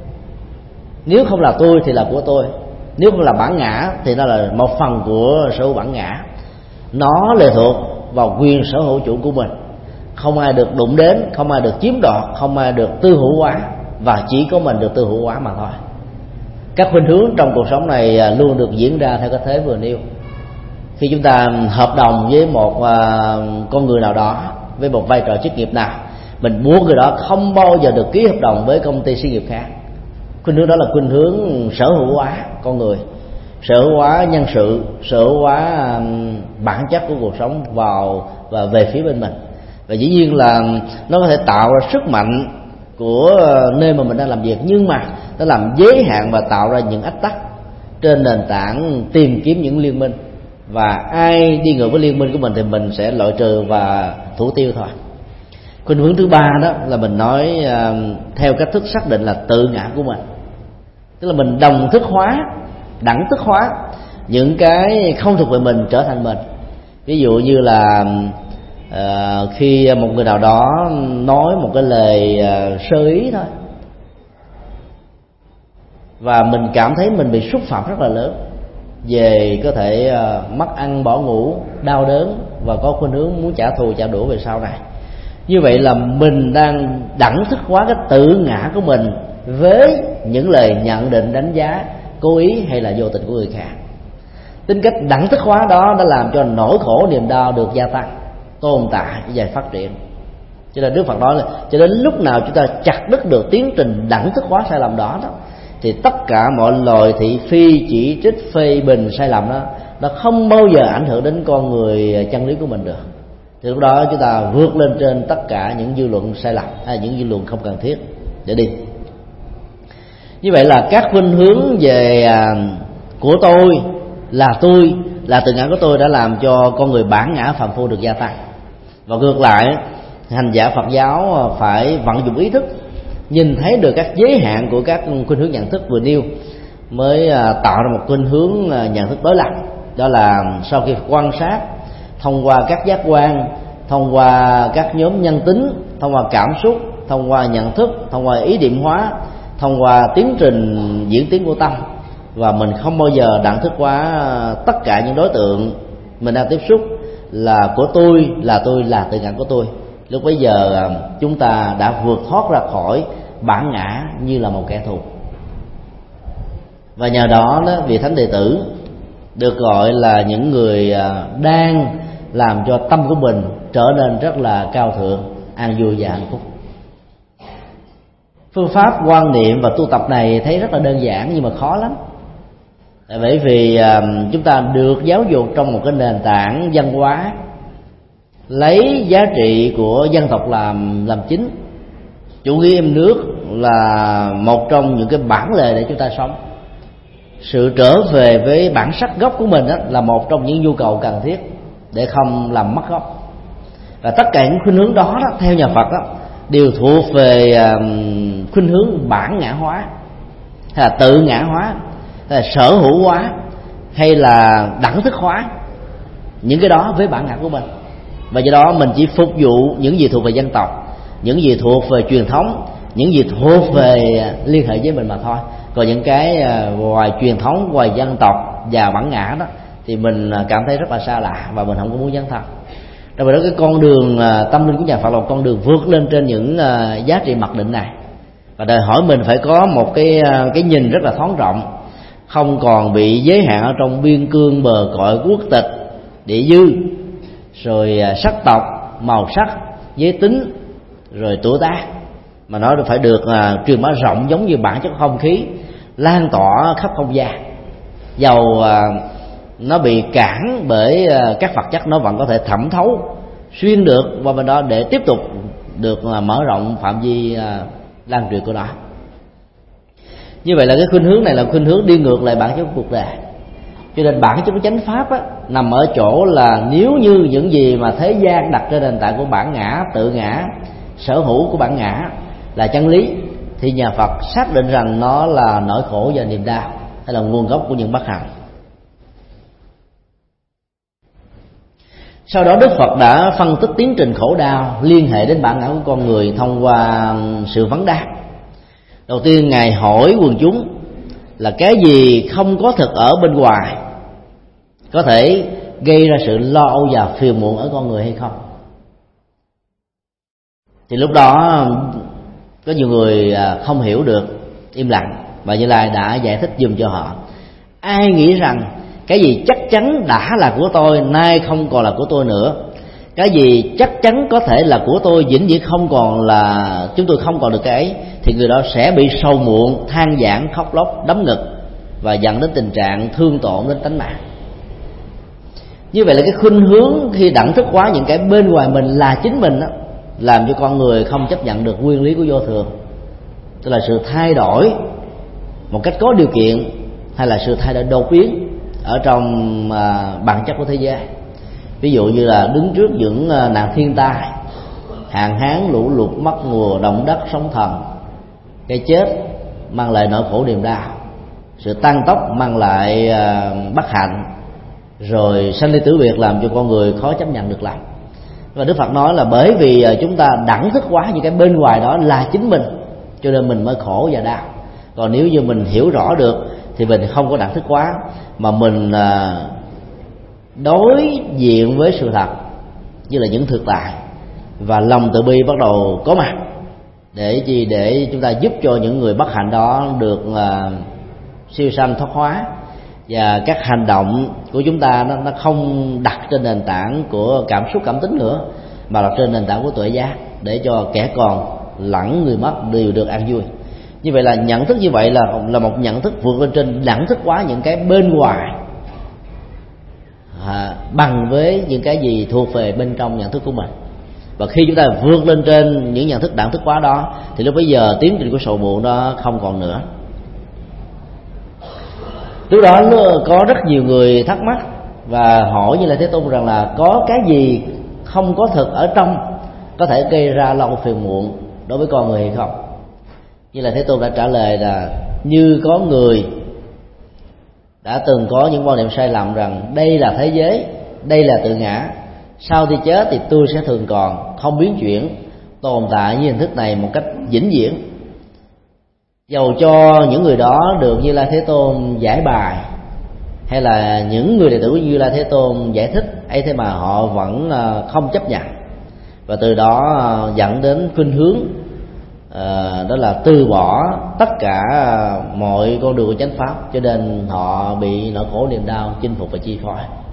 nếu không là tôi thì là của tôi, nếu không là bản ngã thì nó là một phần của sở hữu bản ngã, nó lệ thuộc vào quyền sở hữu chủ của mình, không ai được đụng đến, không ai được chiếm đoạt, không ai được tư hữu hóa, và chỉ có mình được tư hữu hóa mà thôi. Các khuynh hướng trong cuộc sống này luôn được diễn ra theo cái thế vừa nêu. Khi chúng ta hợp đồng với một con người nào đó với một vai trò chức nghiệp nào, mình muốn người đó không bao giờ được ký hợp đồng với công ty xí nghiệp khác. Khuynh hướng đó là khuynh hướng sở hữu hóa con người, sở hữu hóa nhân sự, sở hữu hóa bản chất của cuộc sống vào và về phía bên mình. Và dĩ nhiên là nó có thể tạo ra sức mạnh của nơi mà mình đang làm việc, nhưng mà nó làm giới hạn và tạo ra những ách tắc trên nền tảng tìm kiếm những liên minh, và ai đi ngược với liên minh của mình thì mình sẽ loại trừ và thủ tiêu thôi. Khuynh hướng thứ ba đó là mình nói uh, theo cách thức xác định là tự ngã của mình, tức là mình đồng thức hóa, đẳng thức hóa những cái không thuộc về mình trở thành mình. Ví dụ như là uh, khi một người nào đó nói một cái lời uh, sơ ý thôi, và mình cảm thấy mình bị xúc phạm rất là lớn, về có thể uh, mất ăn bỏ ngủ, đau đớn và có khuynh hướng muốn trả thù trả đũa về sau này. Như vậy là mình đang đẳng thức hóa cái tự ngã của mình với những lời nhận định đánh giá cố ý hay là vô tình của người khác. Tính cách đẳng thức hóa đó đã làm cho nỗi khổ niềm đau được gia tăng, tồn tại và phát triển. Cho nên Đức Phật nói là cho đến lúc nào chúng ta chặt đứt được tiến trình đẳng thức hóa sai lầm đó, đó thì tất cả mọi lời thị phi, chỉ trích, phê bình sai lầm đó nó không bao giờ ảnh hưởng đến con người chân lý của mình được. Thì lúc đó chúng ta vượt lên trên tất cả những dư luận sai lầm hay những dư luận không cần thiết để đi. Như vậy là các khuynh hướng về à, của tôi, là tôi, là tự ngã của tôi đã làm cho con người bản ngã phàm phu được gia tăng. Và ngược lại, hành giả Phật giáo phải vận dụng ý thức, nhìn thấy được các giới hạn của các khuynh hướng nhận thức vừa nêu, mới tạo ra một khuynh hướng nhận thức đối lập. Đó là sau khi quan sát thông qua các giác quan, thông qua các nhóm nhân tính, thông qua cảm xúc, thông qua nhận thức, thông qua ý niệm hóa, thông qua tiến trình diễn tiến của tâm, và mình không bao giờ đẳng thức hóa tất cả những đối tượng mình đang tiếp xúc là của tôi, là tôi, là tự ngã của tôi. Lúc bấy giờ chúng ta đã vượt thoát ra khỏi bản ngã như là một kẻ thù. Và nhờ đó, đó vị thánh đệ tử được gọi là những người đang làm cho tâm của mình trở nên rất là cao thượng, an vui và hạnh phúc. Phương pháp quan niệm và tu tập này thấy rất là đơn giản nhưng mà khó lắm. Bởi vì chúng ta được giáo dục trong một cái nền tảng văn hóa lấy giá trị của dân tộc làm làm chính. Chủ nghĩa em nước là một trong những cái bản lề để chúng ta sống. Sự trở về với bản sắc gốc của mình đó là một trong những nhu cầu cần thiết để không làm mất gốc. Và tất cả những khuynh hướng đó, đó theo nhà Phật đó, đều thuộc về uh, khuynh hướng bản ngã hóa, hay là tự ngã hóa, hay là sở hữu hóa, hay là đẳng thức hóa những cái đó với bản ngã của mình. Và do đó mình chỉ phục vụ những gì thuộc về dân tộc, những gì thuộc về truyền thống, những gì thuộc về liên hệ với mình mà thôi. Còn những cái ngoài truyền thống, ngoài dân tộc và bản ngã đó thì mình cảm thấy rất là xa lạ và mình không có muốn dấn thân. Trong đó cái con đường tâm linh của nhà Phật là một con đường vượt lên trên những giá trị mặc định này, và đòi hỏi mình phải có một cái cái nhìn rất là thoáng rộng, không còn bị giới hạn ở trong biên cương bờ cõi quốc tịch, địa dư, rồi sắc tộc, màu sắc, giới tính, rồi tuổi tác, mà nó phải được uh, truyền bá rộng giống như bản chất không khí lan tỏa khắp không gian. Dầu uh, nó bị cản bởi uh, các vật chất, nó vẫn có thể thẩm thấu xuyên được qua bên đó để tiếp tục được uh, mở rộng phạm vi uh, lan truyền của nó. Như vậy là cái khuynh hướng này là khuynh hướng đi ngược lại bản chất của cuộc đời. Cho nên bản chất của chánh pháp á, nằm ở chỗ là nếu như những gì mà thế gian đặt trên nền tảng của bản ngã, tự ngã, sở hữu của bản ngã là chân lý, thì nhà Phật xác định rằng nó là nỗi khổ và niềm đau, hay là nguồn gốc của những bất hạnh. Sau đó Đức Phật đã phân tích tiến trình khổ đau liên hệ đến bản ngã của con người thông qua sự vấn đáp. Đầu tiên Ngài hỏi quần chúng là cái gì không có thực ở bên ngoài có thể gây ra sự lo âu và phiền muộn ở con người hay không. Thì lúc đó có nhiều người không hiểu được, im lặng, và Như Lai đã giải thích giùm cho họ. Ai nghĩ rằng cái gì chắc chắn đã là của tôi nay không còn là của tôi nữa, cái gì chắc chắn có thể là của tôi vĩnh viễn không còn là, chúng tôi không còn được cái ấy, thì người đó sẽ bị sầu muộn, than vãn, khóc lóc, đấm ngực và dẫn đến tình trạng thương tổn đến tánh mạng. Như vậy là cái khuynh hướng khi đẳng thức hóa những cái bên ngoài mình là chính mình đó, làm cho con người không chấp nhận được nguyên lý của vô thường, tức là sự thay đổi một cách có điều kiện hay là sự thay đổi đột biến ở trong à, bản chất của thế giới. Ví dụ như là đứng trước những à, nạn thiên tai, hạn hán, lũ lụt, mất mùa, động đất, sóng thần, cái chết mang lại nỗi khổ niềm đau, sự tăng tốc mang lại à, bất hạnh, rồi sanh ly tử biệt làm cho con người khó chấp nhận được lắm. Và Đức Phật nói là bởi vì chúng ta đẳng thức hóa những cái bên ngoài đó là chính mình, cho nên mình mới khổ và đau. Còn nếu như mình hiểu rõ được thì mình không có đẳng thức hóa, mà mình à, đối diện với sự thật như là những thực tại, và lòng từ bi bắt đầu có mặt để gì để chúng ta giúp cho những người bất hạnh đó được à, siêu sanh thoát hóa, và các hành động của chúng ta nó, nó không đặt trên nền tảng của cảm xúc cảm tính nữa, mà là trên nền tảng của tuệ giác, để cho kẻ còn lẫn người mất đều được an vui. Như vậy là nhận thức như vậy là là một nhận thức vượt lên trên đẳng thức hóa những cái bên ngoài à, bằng với những cái gì thuộc về bên trong nhận thức của mình. Và khi chúng ta vượt lên trên những nhận thức đẳng thức hóa đó thì lúc bấy giờ tiến trình của sầu muộn đó không còn nữa. Lúc đó có rất nhiều người thắc mắc và hỏi Như Lai Thế Tôn rằng là có cái gì không có thực ở trong có thể gây ra lâu phiền muộn đối với con người hay không? Như Lai Thế Tôn đã trả lời là như có người đã từng có những quan niệm sai lầm rằng đây là thế giới, đây là tự ngã, sau khi chết thì tôi sẽ thường còn, không biến chuyển, tồn tại với hình thức này một cách vĩnh viễn. Dầu cho những người đó được Như Lai Thế Tôn giải bài hay là những người đệ tử của Như Lai Thế Tôn giải thích, ấy thế mà họ vẫn không chấp nhận, và từ đó dẫn đến khuynh hướng à, đó là từ bỏ tất cả mọi con đường của chánh pháp, cho nên họ bị nỗi khổ niềm đau chinh phục và chi phối.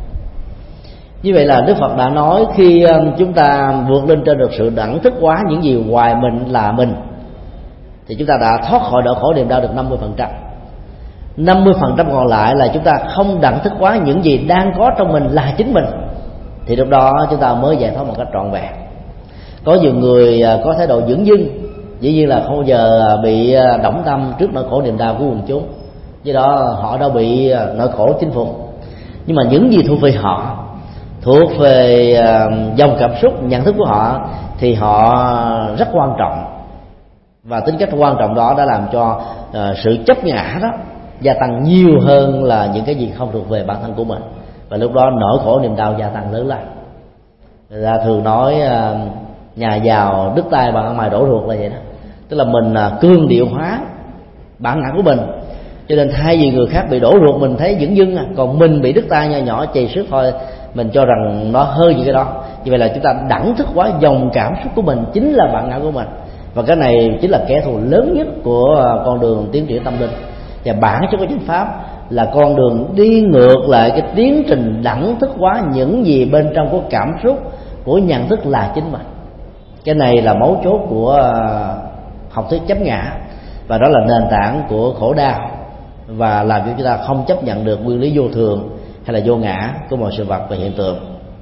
Như vậy là Đức Phật đã nói khi chúng ta vượt lên trên được sự đẳng thức hóa những gì ngoài mình là mình thì chúng ta đã thoát khỏi nỗi khổ niềm đau được năm mươi phần trăm. năm mươi phần trăm còn lại là chúng ta không đẳng thức hóa những gì đang có trong mình là chính mình, thì lúc đó chúng ta mới giải thoát một cách trọn vẹn. Có nhiều người có thái độ dửng dưng, dĩ nhiên là không bao giờ bị động tâm trước nỗi khổ niềm đau của quần chúng, do đó họ đâu bị nỗi khổ chinh phục. Nhưng mà những gì thuộc về họ, thuộc về dòng cảm xúc, nhận thức của họ thì họ rất quan trọng, và tính cách quan trọng đó đã làm cho uh, sự chấp ngã đó gia tăng nhiều hơn là những cái gì không thuộc về bản thân của mình, và lúc đó nỗi khổ niềm đau gia tăng lớn lên. Người ta thường nói uh, nhà giàu đứt tay bằng ăn mày đổ ruột là vậy đó, tức là mình uh, cương điệu hóa bản ngã của mình, cho nên thay vì người khác bị đổ ruột mình thấy dửng dưng, còn mình bị đứt tay nhỏ nhỏ chày xước thôi, mình cho rằng nó hơi như cái đó. Như vậy là chúng ta đẳng thức hóa dòng cảm xúc của mình chính là bản ngã của mình, và cái này chính là kẻ thù lớn nhất của con đường tiến triển tâm linh. Và bản chất của chánh pháp là con đường đi ngược lại cái tiến trình đẳng thức hóa những gì bên trong của cảm xúc, của nhận thức là chính mình. Cái này là mấu chốt của học thuyết chấp ngã, và đó là nền tảng của khổ đau, và làm cho chúng ta không chấp nhận được nguyên lý vô thường hay là vô ngã của mọi sự vật và hiện tượng.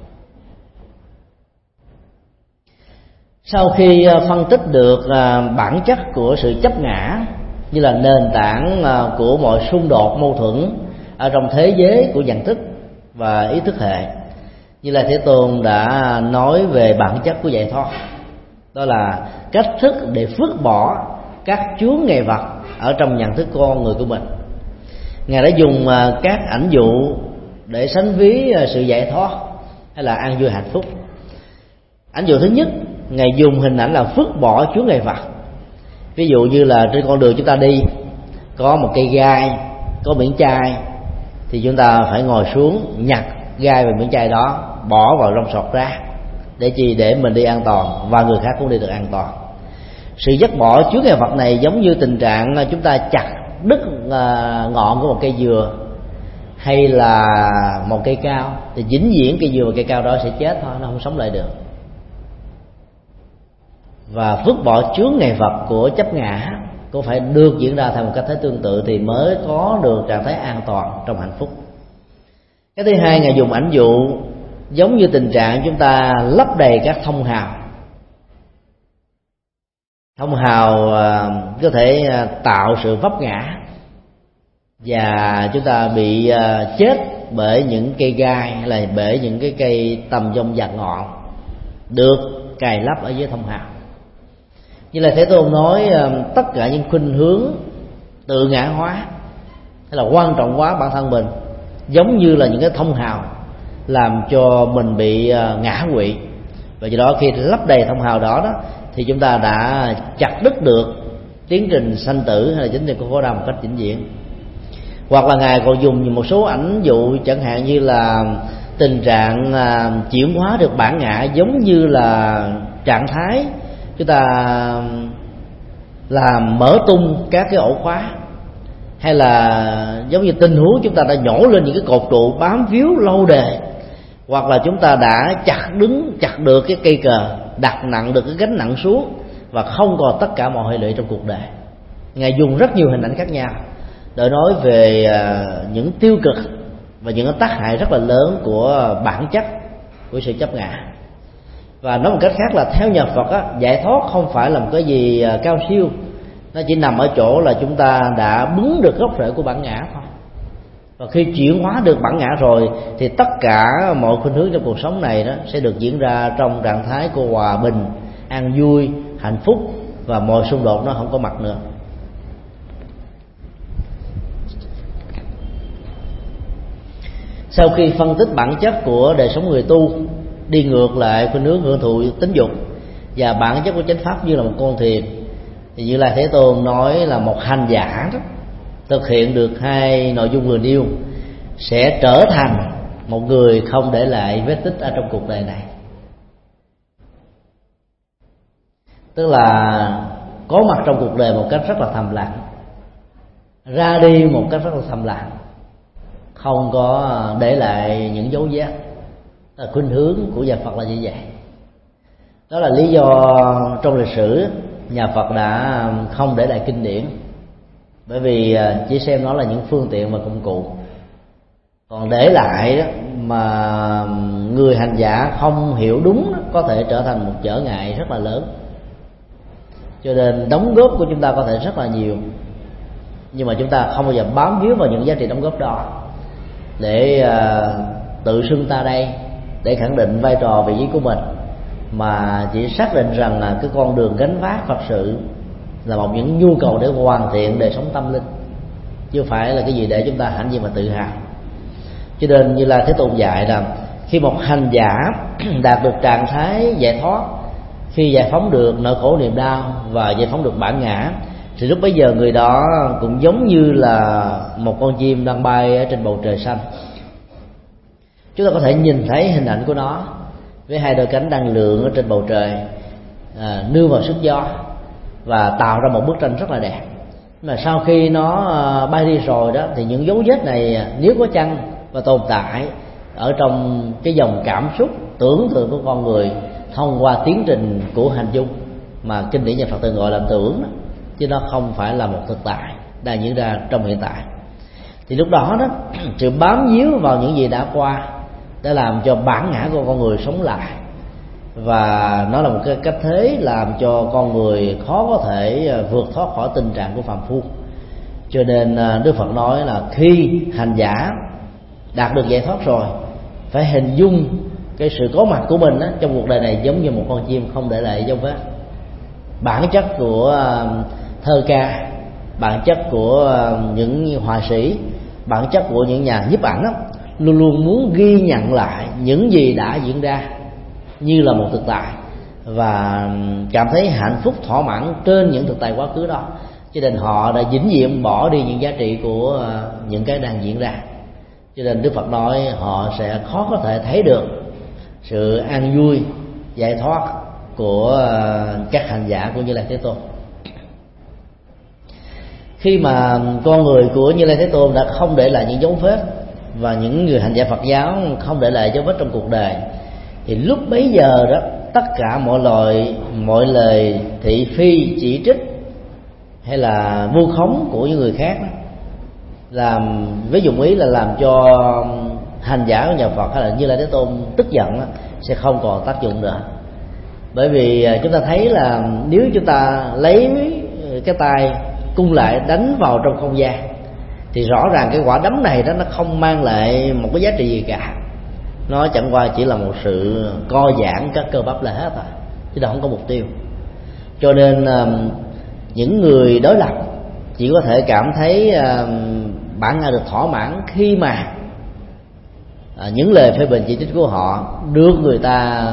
Sau khi phân tích được bản chất của sự chấp ngã như là nền tảng của mọi xung đột mâu thuẫn ở trong thế giới của nhận thức và ý thức hệ, Như Lai Thế Tôn đã nói về bản chất của giải thoát, đó là cách thức để phước bỏ các chướng ngại vật ở trong nhận thức con người của mình. Ngài đã dùng các ảnh dụ để sánh ví sự giải thoát hay là an vui hạnh phúc. Ảnh dụ thứ nhất, Ngài dùng hình ảnh là phước bỏ chướng ngại vật. Ví dụ như là trên con đường chúng ta đi có một cây gai, có miếng chai, thì chúng ta phải ngồi xuống nhặt gai và miếng chai đó bỏ vào trong sọt rác. Để chi? Để mình đi an toàn và người khác cũng đi được an toàn. Sự dứt bỏ chướng ngại vật này giống như tình trạng chúng ta chặt đứt ngọn của một cây dừa hay là một cây cao, thì vĩnh viễn cây dừa và cây cao đó sẽ chết thôi, nó không sống lại được. Và vứt bỏ chướng ngại vật của chấp ngã cũng phải được diễn ra theo một cách thế tương tự thì mới có được trạng thái an toàn trong hạnh phúc. Cái thứ hai, Ngài dùng ảnh dụ giống như tình trạng chúng ta lấp đầy các thông hào. Thông hào có thể tạo sự vấp ngã, và chúng ta bị chết bởi những cây gai hay là bởi những cái cây tầm dông dạt ngọn được cài lấp ở dưới thông hào. Như là Thế Tôn nói, tất cả những khuynh hướng tự ngã hóa hay là quan trọng hóa bản thân mình giống như là những cái thông hào làm cho mình bị ngã quỵ, và do đó khi lấp đầy thông hào đó, đó thì chúng ta đã chặt đứt được tiến trình sanh tử hay là tiến trình của khổ đau một cách vĩnh viễn. Hoặc là Ngài còn dùng một số ảnh dụ chẳng hạn như là tình trạng chuyển hóa được bản ngã giống như là trạng thái chúng ta làm mở tung các cái ổ khóa, hay là giống như tình huống chúng ta đã nhổ lên những cái cột trụ bám víu lâu đề, hoặc là chúng ta đã chặt đứng chặt được cái cây cờ, đặt nặng được cái gánh nặng xuống và không còn tất cả mọi hệ lụy trong cuộc đời. Ngài dùng rất nhiều hình ảnh khác nhau để nói về những tiêu cực và những cái tác hại rất là lớn của bản chất của sự chấp ngã. Và nói một cách khác là theo nhà Phật á, giải thoát không phải là một cái gì cao siêu, nó chỉ nằm ở chỗ là chúng ta đã bứng được gốc rễ của bản ngã thôi. Và khi chuyển hóa được bản ngã rồi thì tất cả mọi khuynh hướng trong cuộc sống này đó sẽ được diễn ra trong trạng thái của hòa bình, an vui, hạnh phúc, và mọi xung đột nó không có mặt nữa. Sau khi phân tích bản chất của đời sống người tu, đi ngược lại khuynh hướng hưởng thụ tính dục và bản chất của chánh pháp như là một con thuyền, thì Như Lai Thế Tôn nói là một hành giả đó, thực hiện được hai nội dung vừa nêu sẽ trở thành một người không để lại vết tích ở trong cuộc đời này. Tức là có mặt trong cuộc đời một cách rất là thầm lặng, ra đi một cách rất là thầm lặng, không có để lại những dấu vết. Là khuynh hướng của nhà Phật là như vậy. Đó là lý do trong lịch sử nhà Phật đã không để lại kinh điển, bởi vì chỉ xem nó là những phương tiện và công cụ. Còn để lại đó mà người hành giả không hiểu đúng, có thể trở thành một trở ngại rất là lớn. Cho nên đóng góp của chúng ta có thể rất là nhiều, nhưng mà chúng ta không bao giờ bám víu vào những giá trị đóng góp đó để uh, tự xưng ta đây, để khẳng định vai trò vị trí của mình, mà chỉ xác định rằng là cái con đường gánh vác Phật sự là một những nhu cầu để hoàn thiện đời sống tâm linh, chứ không phải là cái gì để chúng ta hãnh diện mà tự hào. Cho nên Như Lai Thế Tôn dạy là khi một hành giả đạt được trạng thái giải thoát, khi giải phóng được nỗi khổ niềm đau và giải phóng được bản ngã, thì lúc bấy giờ người đó cũng giống như là một con chim đang bay ở trên bầu trời xanh. Chúng ta có thể nhìn thấy hình ảnh của nó với hai đôi cánh đang lượn ở trên bầu trời, à, nương vào sức gió và tạo ra một bức tranh rất là đẹp. Mà sau khi nó bay đi rồi đó, thì những dấu vết này nếu có chăng và tồn tại ở trong cái dòng cảm xúc tưởng tượng của con người thông qua tiến trình của hành dung mà kinh điển nhà Phật thường gọi là tưởng đó, chứ nó không phải là một thực tại đang diễn ra trong hiện tại. Thì lúc đó đó, sự bám víu vào những gì đã qua đã làm cho bản ngã của con người sống lại, và nó là một cái cách thế làm cho con người khó có thể vượt thoát khỏi tình trạng của phàm phu. Cho nên Đức Phật nói là khi hành giả đạt được giải thoát rồi, phải hình dung cái sự có mặt của mình đó, trong cuộc đời này giống như một con chim không để lại dấu vết. Bản chất của thơ ca, bản chất của những họa sĩ, bản chất của những nhà nhiếp ảnh đó, luôn luôn muốn ghi nhận lại những gì đã diễn ra như là một thực tại, và cảm thấy hạnh phúc thỏa mãn trên những thực tại quá khứ đó. Cho nên họ đã vĩnh viễn bỏ đi những giá trị của những cái đang diễn ra. Cho nên Đức Phật nói họ sẽ khó có thể thấy được sự an vui, giải thoát của các hành giả của Như Lai Thế Tôn. Khi mà con người của Như Lai Thế Tôn đã không để lại những dấu vết, và những người hành giả Phật giáo không để lại dấu vết trong cuộc đời, thì lúc bấy giờ đó tất cả mọi loại mọi lời thị phi, chỉ trích hay là vu khống của những người khác đó, làm với dụng ý là làm cho hành giả của nhà Phật hay là Như Lai Thế Tôn tức giận đó, sẽ không còn tác dụng nữa. Bởi vì chúng ta thấy là nếu chúng ta lấy cái tay cung lại đánh vào trong không gian, thì rõ ràng cái quả đấm này đó nó không mang lại một cái giá trị gì cả. Nó chẳng qua chỉ là một sự co giãn các cơ bắp là hết thôi, chứ nó không có mục tiêu. Cho nên những người đối lập chỉ có thể cảm thấy bản ngã được thỏa mãn khi mà những lời phê bình chỉ trích của họ được người ta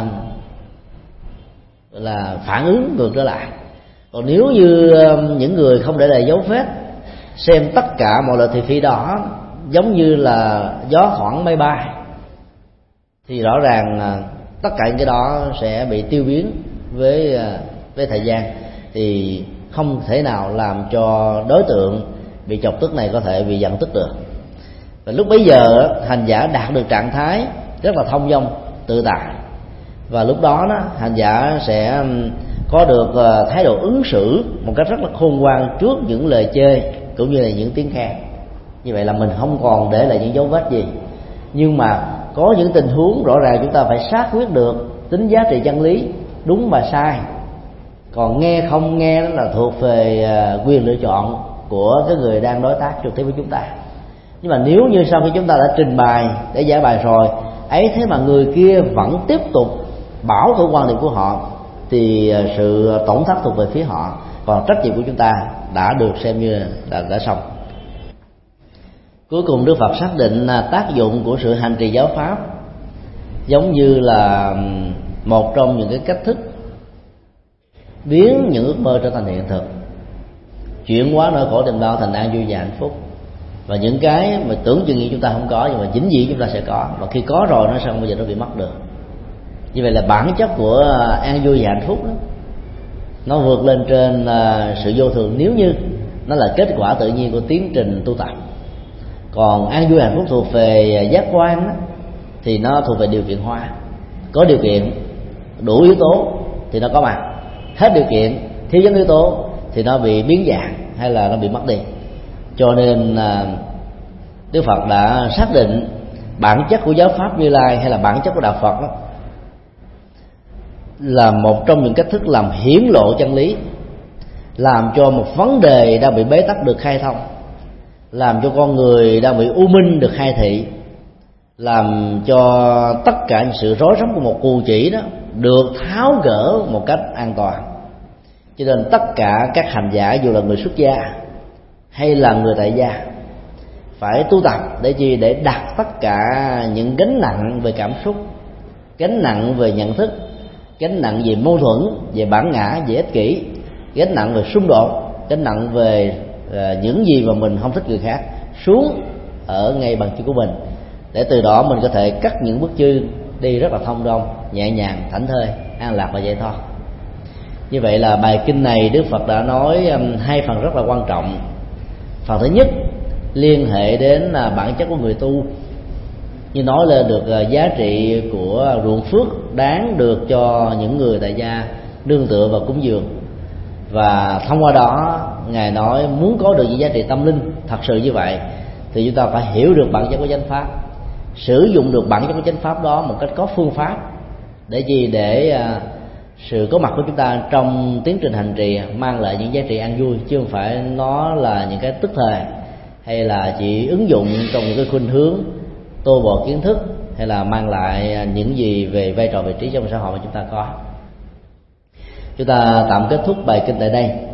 là phản ứng ngược trở lại. Còn nếu như những người không để lại dấu vết, xem tất cả mọi loại thị phi đó giống như là gió thoảng mây bay, thì rõ ràng tất cả những cái đó sẽ bị tiêu biến với với thời gian, thì không thể nào làm cho đối tượng bị chọc tức này có thể bị giận tức được. Và lúc bấy giờ hành giả đạt được trạng thái rất là thông dong tự tại, và lúc đó, đó hành giả sẽ có được thái độ ứng xử một cách rất là khôn ngoan trước những lời chê cũng như là những tiếng khen. Như vậy là mình không còn để lại những dấu vết gì, Nhưng mà có những tình huống rõ ràng chúng ta phải xác quyết được tính giá trị chân lý đúng và sai. Còn nghe không nghe đó là thuộc về quyền lựa chọn của cái người đang đối tác trực tiếp với chúng ta. Nhưng mà nếu như sau khi chúng ta đã trình bày để giải bài rồi, ấy thế mà người kia vẫn tiếp tục bảo thủ quan điểm của họ, thì sự tổn thất thuộc về phía họ, còn trách nhiệm của chúng ta đã được xem như là đã xong. Cuối cùng Đức Phật xác định tác dụng của sự hành trì giáo pháp giống như là một trong những cái cách thức biến những ước mơ trở thành hiện thực, chuyển hóa nỗi khổ niềm đau thành an vui và hạnh phúc. Và những cái mà tưởng chừng như chúng ta không có, nhưng mà vĩnh viễn chúng ta sẽ có, và khi có rồi nó sẽ không bao giờ nó bị mất được. Như vậy là bản chất của an vui và hạnh phúc đó, nó vượt lên trên sự vô thường nếu như nó là kết quả tự nhiên của tiến trình tu tập. Còn an vui hạnh phúc thuộc về giác quan đó, thì nó thuộc về điều kiện hóa. Có điều kiện đủ yếu tố thì nó có mặt, hết điều kiện thiếu vắng yếu tố thì nó bị biến dạng hay là nó bị mất đi. Cho nên Đức Phật đã xác định bản chất của giáo pháp Như Lai hay là bản chất của đạo Phật đó, là một trong những cách thức làm hiển lộ chân lý, làm cho một vấn đề đang bị bế tắc được khai thông, làm cho con người đang bị u minh được khai thị, làm cho tất cả những sự rối rắm của một cù chỉ đó được tháo gỡ một cách an toàn. Cho nên tất cả các hành giả, dù là người xuất gia hay là người tại gia, phải tu tập để chi? Để đặt tất cả những gánh nặng về cảm xúc, gánh nặng về nhận thức, gánh nặng về mâu thuẫn, về bản ngã, về ích kỷ, gánh nặng về xung đột, gánh nặng về uh, những gì mà mình không thích người khác xuống ở ngay bàn chân của mình, để từ đó mình có thể cắt những bước chân đi rất là thông dong, nhẹ nhàng, thảnh thơi, an lạc và giải thoát. Như vậy là bài kinh này Đức Phật đã nói um, hai phần rất là quan trọng. Phần thứ nhất liên hệ đến uh, bản chất của người tu, như nói lên được uh, giá trị của ruộng phước đáng được cho những người tại gia nương tựa và cúng dường. Và thông qua đó Ngài nói muốn có được những giá trị tâm linh thật sự như vậy thì chúng ta phải hiểu được bản chất của chánh pháp, sử dụng được bản chất của chánh pháp đó một cách có phương pháp, để gì? Để uh, sự có mặt của chúng ta trong tiến trình hành trì mang lại những giá trị an vui, chứ không phải nó là những cái tức thời, hay là chỉ ứng dụng trong những cái khuynh hướng tô bổ kiến thức, hay là mang lại những gì về vai trò vị trí trong xã hội mà chúng ta có. Chúng ta tạm kết thúc bài kinh tại đây.